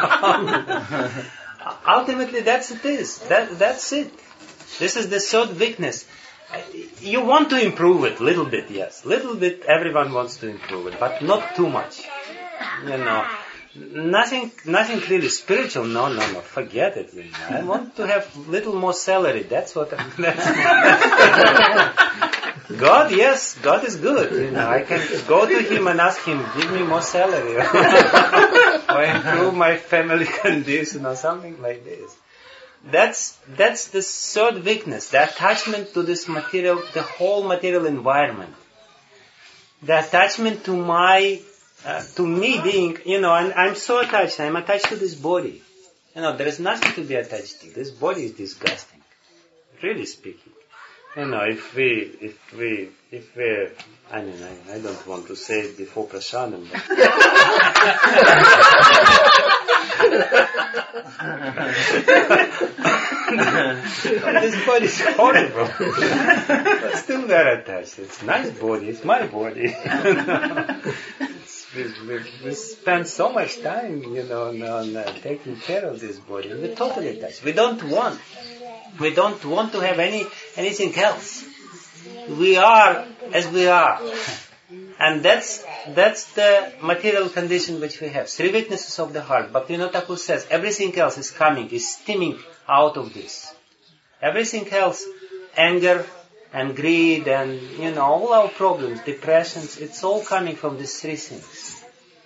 Ultimately, that's it is. That that's it. This is the third weakness. You want to improve it, little bit, yes, little bit. Everyone wants to improve it, but not too much. You know. Nothing, nothing really spiritual. No, no, no. Forget it. You know. I want to have little more salary. That's what. I'm, that's God, yes, God is good. You know, I can go to Him and ask Him, give me more salary, or improve my family condition, or something like this. That's that's the third weakness: the attachment to this material, the whole material environment, the attachment to my. Uh, to me being, you know, and I'm so attached, I'm attached to this body. You know, there is nothing to be attached to. This body is disgusting. Really speaking. You know, if we, if we, if we, I mean, I, I don't want to say it before Prasadam, but this body is horrible. But still we're attached. It's a nice body, it's my body. We, we, we spend so much time, you know, on, on uh, taking care of this body. We're totally attached. We don't want. We don't want to have any anything else. We are as we are. And that's that's the material condition which we have. Three witnesses of the heart. Bhaktivinoda Thakur says everything else is coming, is stemming out of this. Everything else, anger and greed and, you know, all our problems, depressions, it's all coming from these three things.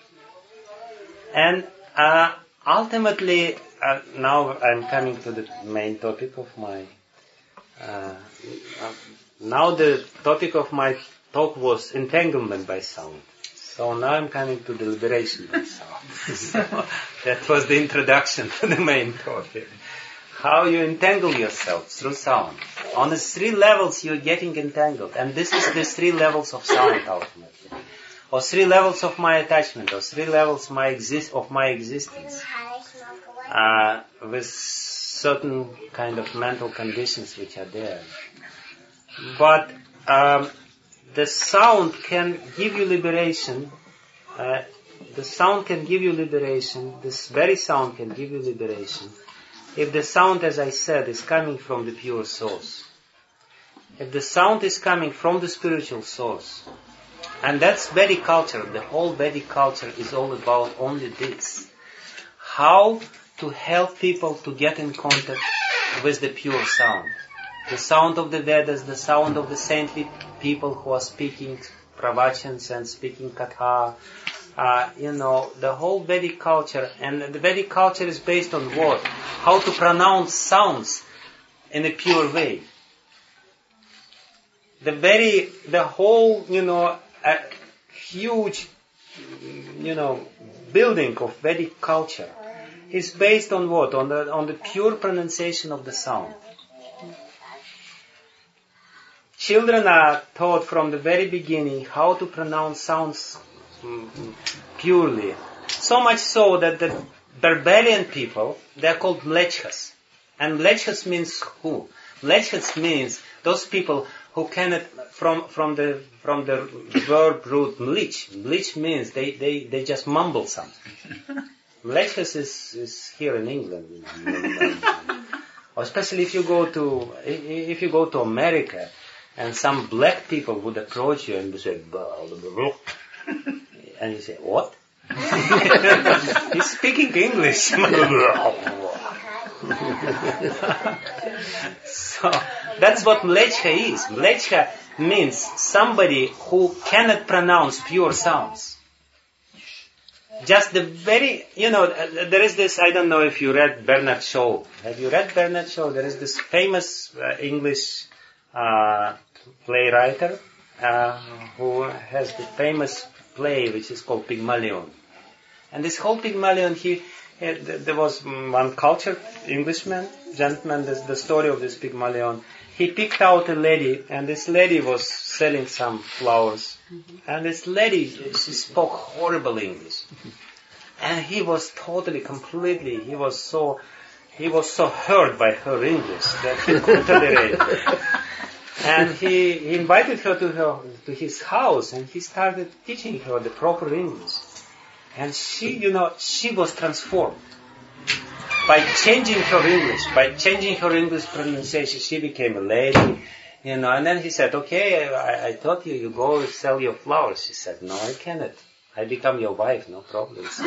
And uh, ultimately, uh, now I'm coming to the main topic of my... Uh, uh, now the topic of my talk was entanglement by sound. So now I'm coming to the liberation by sound. So that was the introduction to the main topic. How you entangle yourself through sound. On the three levels you're getting entangled. And this is the three levels of sound ultimately. Or three levels of my attachment. Or three levels my exist of my existence. Uh, with certain kind of mental conditions which are there. But um, the sound can give you liberation. Uh, the sound can give you liberation. This very sound can give you liberation. If the sound, as I said, is coming from the pure source. If the sound is coming from the spiritual source. And that's Vedic culture. The whole Vedic culture is all about only this. How to help people to get in contact with the pure sound. The sound of the Vedas, the sound of the saintly people who are speaking pravachans and speaking katha. Uh, you know, the whole Vedic culture. And the Vedic culture is based on what? How to pronounce sounds in a pure way. The very, the whole, you know, a huge, you know, building of Vedic culture is based on what? On the, on the pure pronunciation of the sound. Children are taught from the very beginning how to pronounce sounds mm, purely. So much so that the barbarian people, they are called mlechas. And mlechas means who? Mlechas means those people who cannot, from from the from the verb root mlich. Mlich means they, they, they just mumble something. Mlechas is, is here in England. Especially if you go to if you go to America. And some black people would approach you and would say, and you say, what? He's speaking English. So, that's what mlecha is. Mlecha means somebody who cannot pronounce pure sounds. Just the very, you know, there is this, I don't know if you read Bernard Shaw. Have you read Bernard Shaw? There is this famous uh, English Uh, playwriter uh, who has the famous play which is called Pygmalion. And this whole Pygmalion, he, he there was one cultured Englishman, gentleman, this, the story of this Pygmalion. He picked out a lady, and this lady was selling some flowers. Mm-hmm. And this lady, she spoke horrible English. And he was totally, completely, he was so, he was so hurt by her English that he couldn't tolerate it. And he, he invited her to her to his house, and he started teaching her the proper English. And she, you know, she was transformed by changing her English, by changing her English pronunciation. She became a lady, you know. And then he said, "Okay, I, I taught you. You go sell your flowers." She said, "No, I cannot. I become your wife, no problem." So,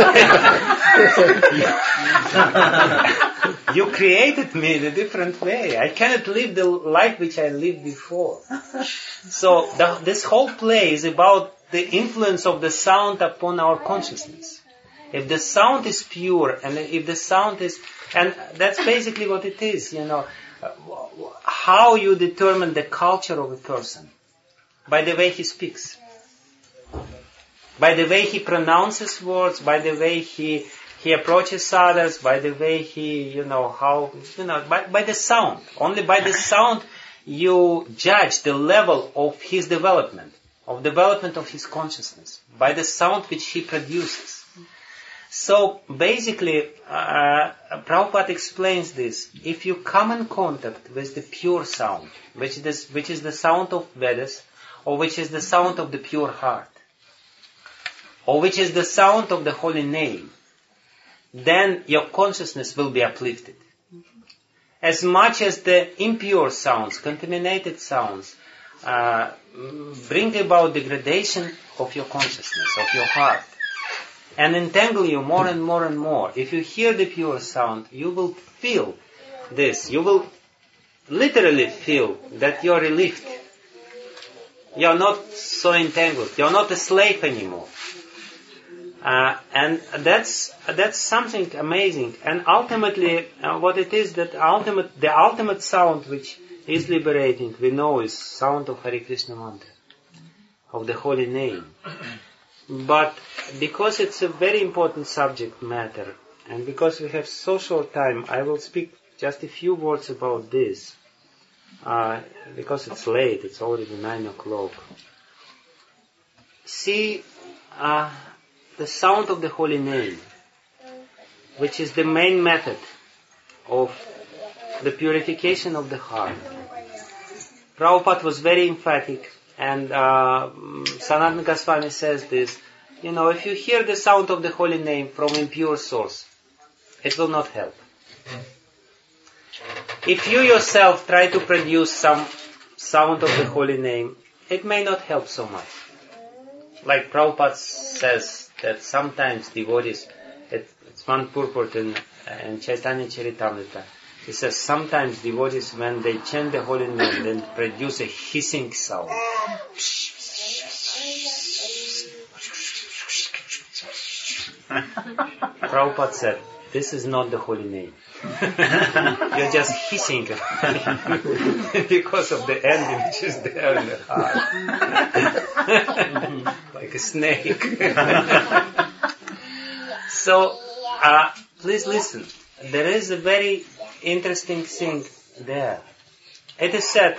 you created me in a different way. I cannot live the life which I lived before. So the, this whole play is about the influence of the sound upon our consciousness. If the sound is pure, and if the sound is, and that's basically what it is, you know, how you determine the culture of a person by the way he speaks. By the way he pronounces words, by the way he he approaches others, by the way he, you know, how, you know, by, by the sound. Only by the sound you judge the level of his development, of development of his consciousness, by the sound which he produces. So basically, uh, Prabhupada explains this. If you come in contact with the pure sound, which is, which is the sound of Vedas, or which is the sound of the pure heart, or which is the sound of the holy name, then your consciousness will be uplifted. As much as the impure sounds, contaminated sounds, uh, bring about degradation of your consciousness, of your heart, and entangle you more and more and more. If you hear the pure sound, you will feel this. You will literally feel that you are relieved. You are not so entangled. You are not a slave anymore. Uh, and that's that's something amazing. And ultimately, uh, what it is that ultimate the ultimate sound which is liberating, we know, is sound of Hare Krishna mantra, of the holy name. But because it's a very important subject matter, and because we have so short time, I will speak just a few words about this. Uh, because it's late, it's already nine o'clock. See, uh, the sound of the holy name, which is the main method of the purification of the heart. Prabhupada was very emphatic, and uh, Sanatana Goswami says this, you know, if you hear the sound of the holy name from impure source, it will not help. If you yourself try to produce some sound of the holy name, it may not help so much. Like Prabhupada says that sometimes devotees, it, it's one purport in, in Chaitanya Charitamrita, he says sometimes devotees, when they chant the holy name, then produce a hissing sound. Prabhupada said, this is not the holy name. You're just hissing because of the envy which is there in the heart. Like a snake. So, uh, please listen. There is a very interesting thing there. It is said,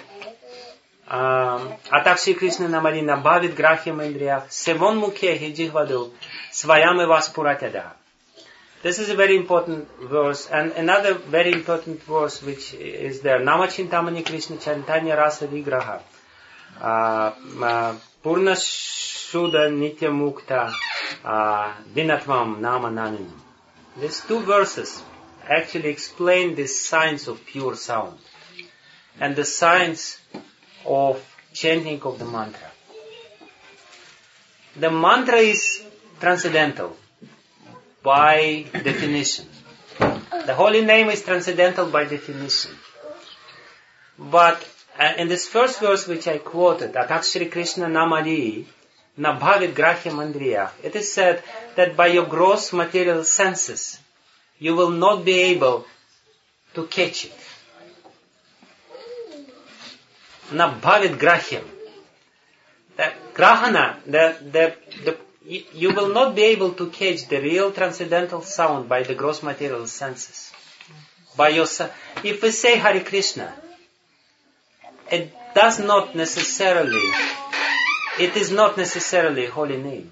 Atak Shri Krishna namari nabhavit grahyam indriyah sevon mukhe hijihvadu svayame vaspuratyadah. This is a very important verse, and another very important verse which is there. Namachintamani Krishna Chaitanya Rasa Vigraha Purna Shuddha Nitya Mukta Dinatvam Nama Naninam. These two verses actually explain the science of pure sound and the science of chanting of the mantra. The mantra is transcendental by definition. The holy name is transcendental by definition. But uh, in this first verse which I quoted, Atak Shri Krishna Namali Nabhavit Grahya Mandriya, it is said that by your gross material senses, you will not be able to catch it. Nabhavit Grahyam. The grahana, the, the, the you will not be able to catch the real transcendental sound by the gross material senses. By your, if we say Hare Krishna, it does not necessarily, it is not necessarily a holy name.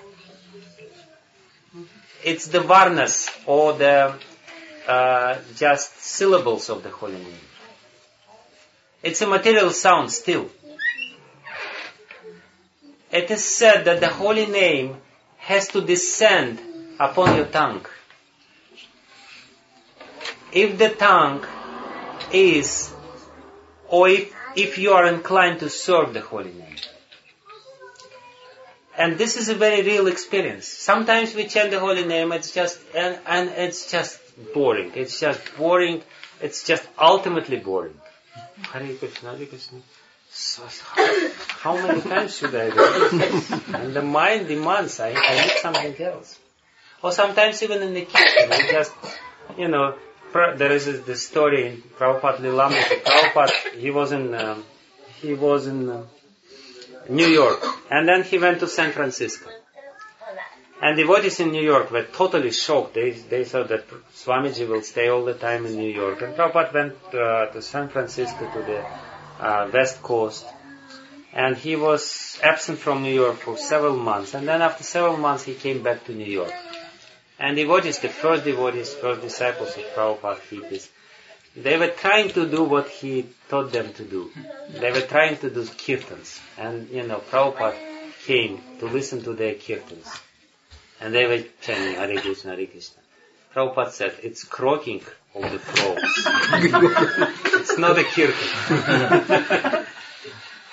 It's the varnas or the uh, just syllables of the holy name. It's a material sound still. It is said that the holy name has to descend upon your tongue. If the tongue is, or if, if you are inclined to serve the holy name. And this is a very real experience. Sometimes we chant the holy name, it's just, and, and it's just boring. It's just boring. It's just ultimately boring. Hare Krishna, Hare Krishna. So, how, how many times should I do this? And the mind demands, I, I need something else. Or sometimes even in the kitchen, we just, you know, there is the story in Prabhupada Lilamrita. Prabhupada, he was in, um, he was in uh, New York, and then he went to San Francisco. And devotees in New York were totally shocked. They they thought that Swamiji will stay all the time in New York. And Prabhupada went uh, to San Francisco, to the uh, West Coast. And he was absent from New York for several months. And then after several months, he came back to New York. And devotees, the first devotees, first disciples of Prabhupada, hippies, they were trying to do what he taught them to do. They were trying to do kirtans. And, you know, Prabhupada came to listen to their kirtans. And they were chanting Hare Krishna, Hare Krishna. Prabhupada said, it's croaking of the frogs. It's not a kirtan.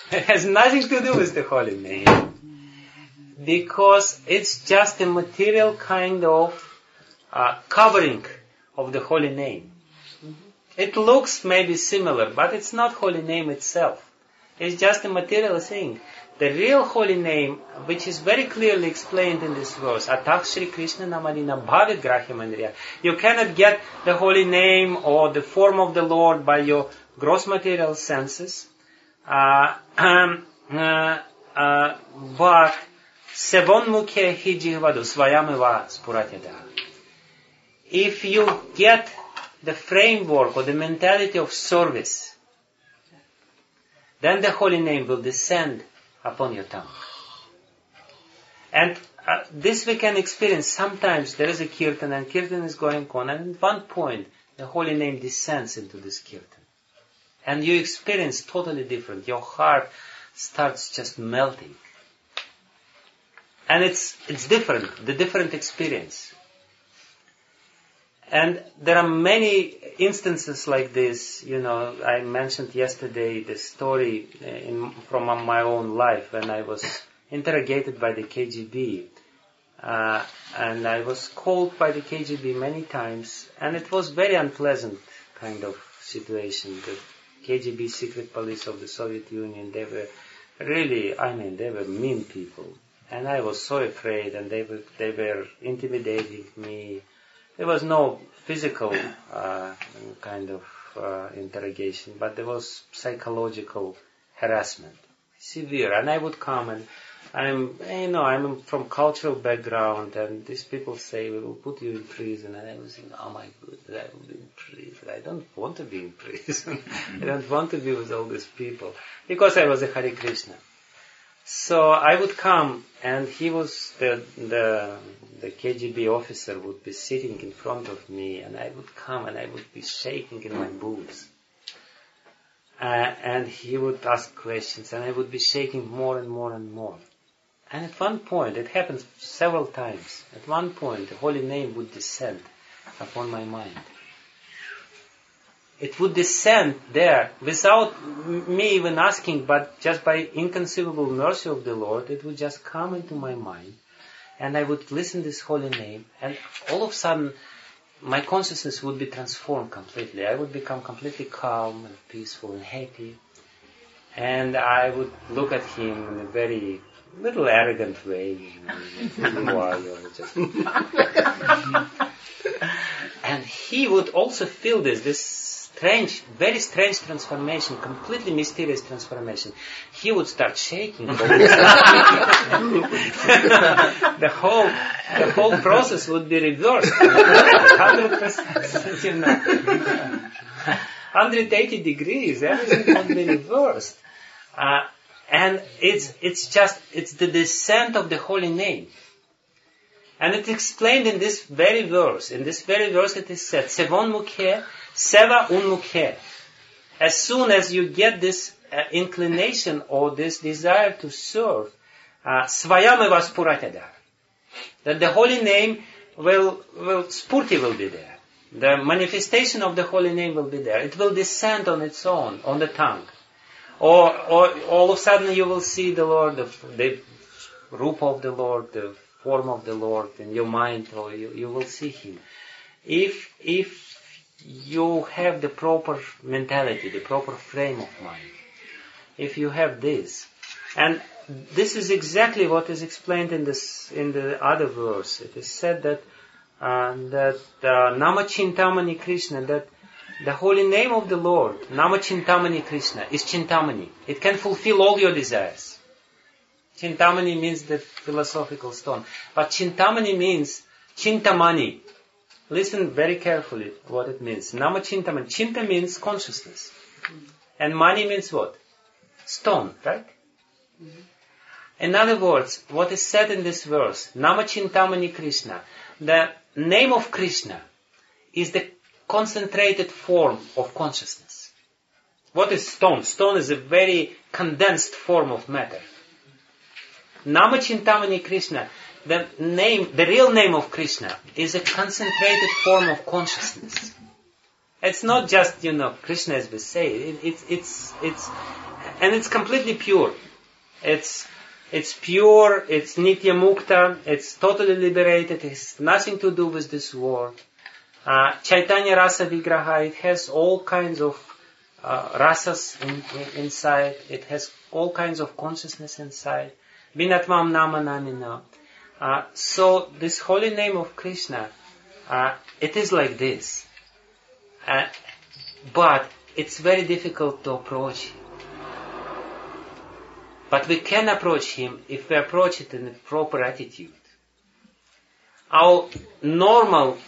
It has nothing to do with the holy name. Because it's just a material kind of uh, covering of the holy name. It looks maybe similar, but it's not holy name itself. It's just a material thing. The real holy name, which is very clearly explained in this verse, Atak Shri Krishna Namarina Bhavit Grahya. You cannot get the holy name or the form of the Lord by your gross material senses. Uh, um, uh, uh, but Sevon Mukhe Hijivadu Svayameva Spurateda. If you get the framework or the mentality of service, then the holy name will descend upon your tongue. And uh, this we can experience. Sometimes there is a kirtan and kirtan is going on, and at one point the holy name descends into this kirtan. And you experience totally different. Your heart starts just melting. And it's it's different, the different experience. And there are many instances like this. You know, I mentioned yesterday the story in, from my own life when I was interrogated by the K G B. Uh, and I was called by the K G B many times, and it was very unpleasant kind of situation. The K G B secret police of the Soviet Union, they were really, I mean, they were mean people. And I was so afraid, and they were, they were intimidating me. There was no physical uh, kind of uh, interrogation, but there was psychological harassment, severe. And I would come, and I'm, you know, I'm from cultural background, and these people say, we will put you in prison. And I was thinking, oh my goodness, I will be in prison. I don't want to be in prison. I don't want to be with all these people. Because I was a Hare Krishna. So I would come, and he was, the, the, the K G B officer would be sitting in front of me, and I would come and I would be shaking in my boots. Uh, and he would ask questions, and I would be shaking more and more and more. And at one point, it happened several times, at one point the holy name would descend upon my mind. It would descend there without me even asking, but just by inconceivable mercy of the Lord, it would just come into my mind. And I would listen to this holy name, and all of a sudden, my consciousness would be transformed completely. I would become completely calm and peaceful and happy. And I would look at him in a very little arrogant way. Who are you? Just and he would also feel this, this strange, very strange transformation, completely mysterious transformation. He would start shaking. the whole, the whole process would be reversed. one hundred percent, you know. one hundred eighty degrees, everything would be reversed. Uh, and it's, it's just, it's the descent of the holy name. And it's explained in this very verse. In this very verse it is said, Sevon mukhe, seva un mukhe. As soon as you get this uh, inclination or this desire to serve, svayameva spurateda, that the holy name will, will, spurti will be there. The manifestation of the holy name will be there. It will descend on its own, on the tongue. Or, or all of a sudden you will see the Lord, the, the rupa of the Lord, the form of the Lord in your mind, or you, you will see Him. If, if you have the proper mentality, the proper frame of mind, if you have this, and this is exactly what is explained in this, in the other verse. It is said that, uh, that, uh, Nama Chintamani Krishna, that the holy name of the Lord, Nama Chintamani Krishna, is Chintamani. It can fulfill all your desires. Chintamani means the philosophical stone. But Chintamani means Chintamani. Listen very carefully what it means. Nama Chintamani. Chinta means consciousness. And mani means what? Stone, right? Mm-hmm. In other words, what is said in this verse, Nama Chintamani Krishna, the name of Krishna is the concentrated form of consciousness. What is stone? Stone is a very condensed form of matter. Nama Chintamani Krishna, the name, the real name of Krishna, is a concentrated form of consciousness. It's not just, you know, Krishna as we say. It, it's, it's, it's, and it's completely pure. It's it's pure, it's Nitya Mukta, it's totally liberated, it has nothing to do with this world. Uh, Chaitanya Rasa Vigraha, it has all kinds of uh, rasas in, in, inside, it has all kinds of consciousness inside. Vinatvam Nama Namina. Uh, so this holy name of Krishna, uh, it is like this. Uh, but it's very difficult to approach him. But we can approach him if we approach it in a proper attitude. Our normal,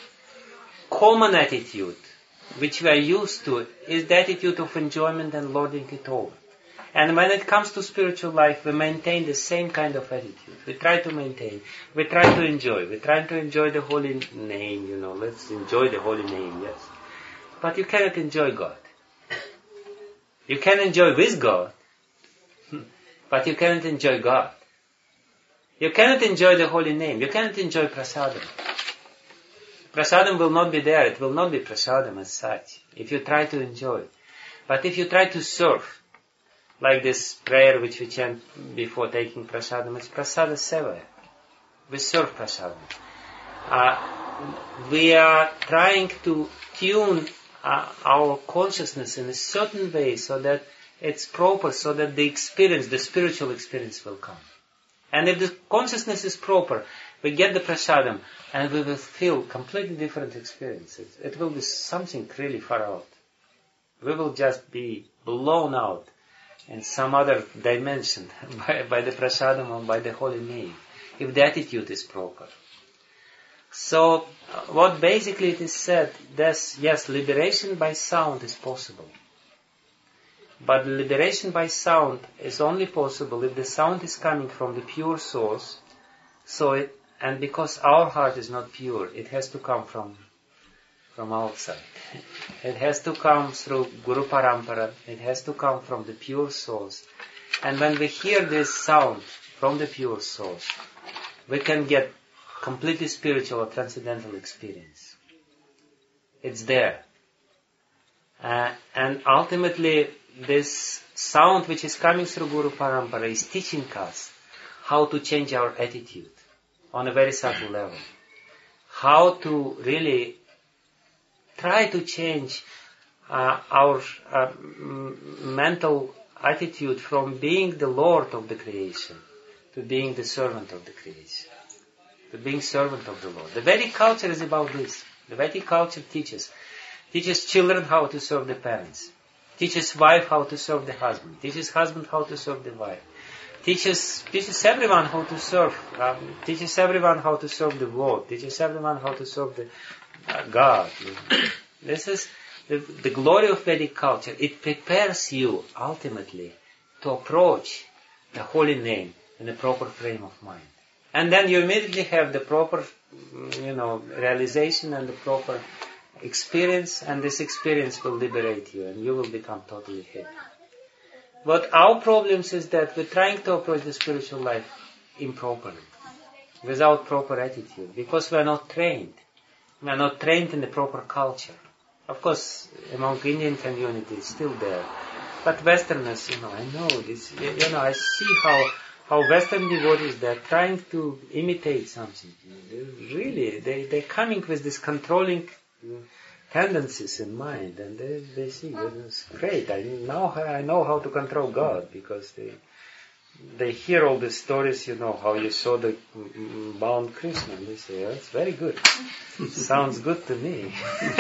common attitude, which we are used to, is the attitude of enjoyment and lording it over. And when it comes to spiritual life, we maintain the same kind of attitude. We try to maintain. We try to enjoy. We try to enjoy the holy name, you know. Let's enjoy the holy name, yes. But you cannot enjoy God. You can enjoy with God, but you cannot enjoy God. You cannot enjoy the holy name. You cannot enjoy prasadam. Prasadam will not be there. It will not be prasadam as such, if you try to enjoy. But if you try to serve, like this prayer which we chant before taking prasadam, it's prasada seva. We serve prasadam. Uh, we are trying to tune uh, our consciousness in a certain way so that it's proper, so that the experience, the spiritual experience will come. And if the consciousness is proper, we get the prasadam and we will feel completely different experiences. It will be something really far out. We will just be blown out in some other dimension by, by the prasadam or by the holy name, if the attitude is proper. So, what basically it is said, that yes, liberation by sound is possible. But liberation by sound is only possible if the sound is coming from the pure source. So it, and because our heart is not pure, it has to come from from outside. It has to come through Guru Parampara. It has to come from the pure source. And when we hear this sound from the pure source, we can get completely spiritual or transcendental experience. It's there. Uh, and ultimately, this sound which is coming through Guru Parampara is teaching us how to change our attitude on a very subtle level. How to really try to change uh, our uh, m- mental attitude from being the Lord of the creation to being the servant of the creation. To being servant of the Lord. The Vedic culture is about this. The Vedic culture teaches. Teaches children how to serve the parents. Teaches wife how to serve the husband. Teaches husband how to serve the wife. Teaches teaches everyone how to serve. Um, teaches everyone how to serve the world. Teaches everyone how to serve the uh, God. This is the, the glory of Vedic culture. It prepares you ultimately to approach the holy name in a proper frame of mind. And then you immediately have the proper, you know, realization and the proper experience, and this experience will liberate you and you will become totally happy. But our problems is that we're trying to approach the spiritual life improperly, without proper attitude, because we're not trained. We're not trained in the proper culture. Of course, among Indian community it's still there. But Westerners, you know, I know this, you know, I see how how Western devotees, they're trying to imitate something. They're really, they, they're coming with this controlling tendencies in mind, and they, they see, it's great, I now I know how to control God, because they they hear all the stories, you know, how you saw the bound Krishna, and they say, oh, it's very good. Sounds good to me.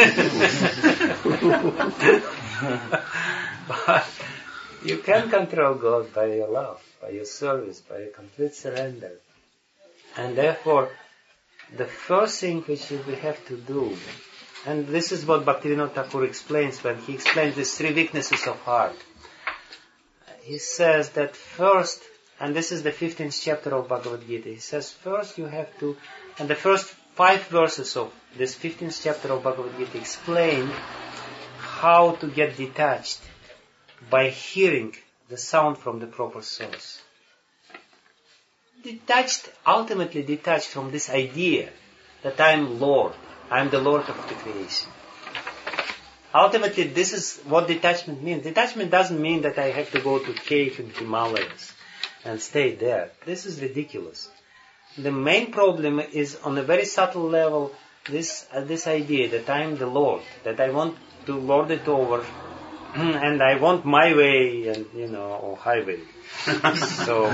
But you can control God by your love, by your service, by your complete surrender. And therefore, the first thing which we have to do, and this is what Bhaktivinoda Thakur explains when he explains these three weaknesses of heart. He says that first, and this is the fifteenth chapter of Bhagavad Gita, he says first you have to, and the first five verses of this fifteenth chapter of Bhagavad Gita explain how to get detached by hearing the sound from the proper source. Detached, ultimately detached from this idea that I am Lord, I am the Lord of the creation. Ultimately, this is what detachment means. Detachment doesn't mean that I have to go to a cave in Himalayas and stay there. This is ridiculous. The main problem is on a very subtle level, this uh, this idea that I am the Lord, that I want to lord it over, and I want my way, and you know, or highway. So,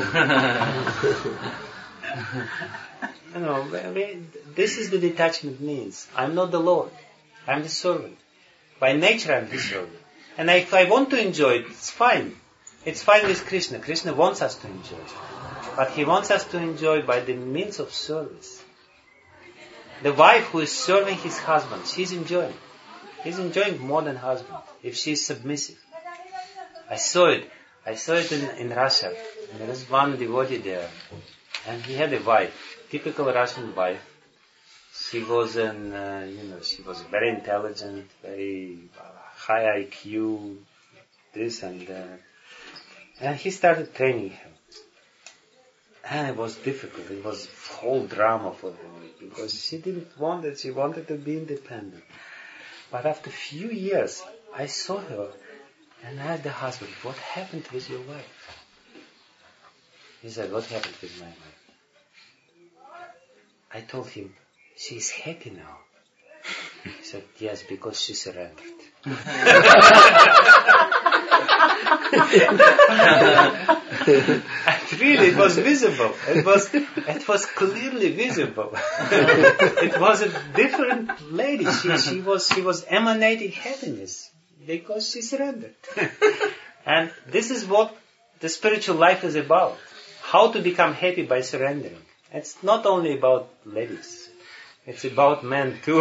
you know, this is the detachment means. I'm not the Lord. I'm the servant. By nature, I'm the servant. And if I want to enjoy it, it's fine. It's fine with Krishna. Krishna wants us to enjoy it. But he wants us to enjoy by the means of service. The wife who is serving his husband, she's enjoying. He's enjoying more than husband, if she's submissive. I saw it. I saw it in, in Russia. And there is one devotee there. And he had a wife, typical Russian wife. She was an, uh, you know, she was very intelligent, very uh, high I Q, this and that. And he started training her. And it was difficult. It was a whole drama for her because she didn't want it. She wanted to be independent. But after a few years, I saw her and I asked the husband, what happened with your wife? He said, what happened with my wife? I told him, she's happy now. He said, yes, because she surrendered. And really, it was visible. It was, it was clearly visible. It was a different lady. She, she was, she was emanating happiness because she surrendered. And this is what the spiritual life is about. How to become happy by surrendering. It's not only about ladies. It's about men too.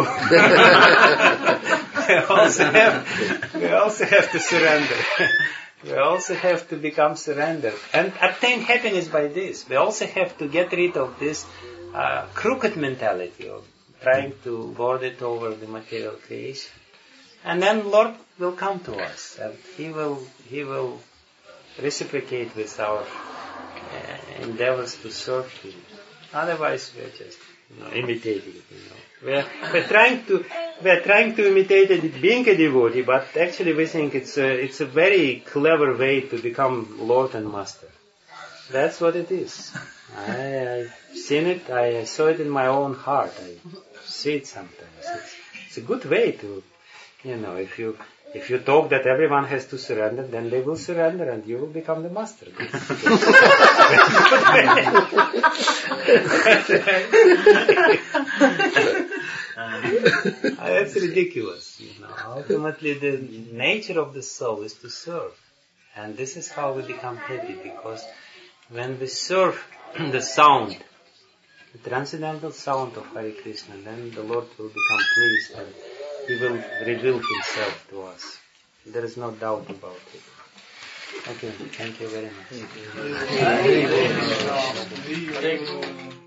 we, also have, we also have to surrender. We also have to become surrendered. And obtain happiness by this. We also have to get rid of this uh, crooked mentality of trying to lord it over the material creation. And then Lord will come to us. And He will, He will reciprocate with our uh, endeavors to serve Him. Otherwise, we're just, you know, imitating it. You know, we're we're trying to we're trying to imitate it being a devotee, but actually we think it's a it's a very clever way to become Lord and Master. That's what it is. I, I've seen it. I saw it in my own heart. I see it sometimes. It's, it's a good way to, you know, if you. If you talk that everyone has to surrender, then they will surrender and you will become the master. That's ridiculous. You know. Ultimately, the nature of the soul is to serve. And this is how we become happy, because when we serve the sound, the transcendental sound of Hare Krishna, then the Lord will become pleased and He will reveal Himself to us. There is no doubt about it. Okay, thank you very much. Thank you.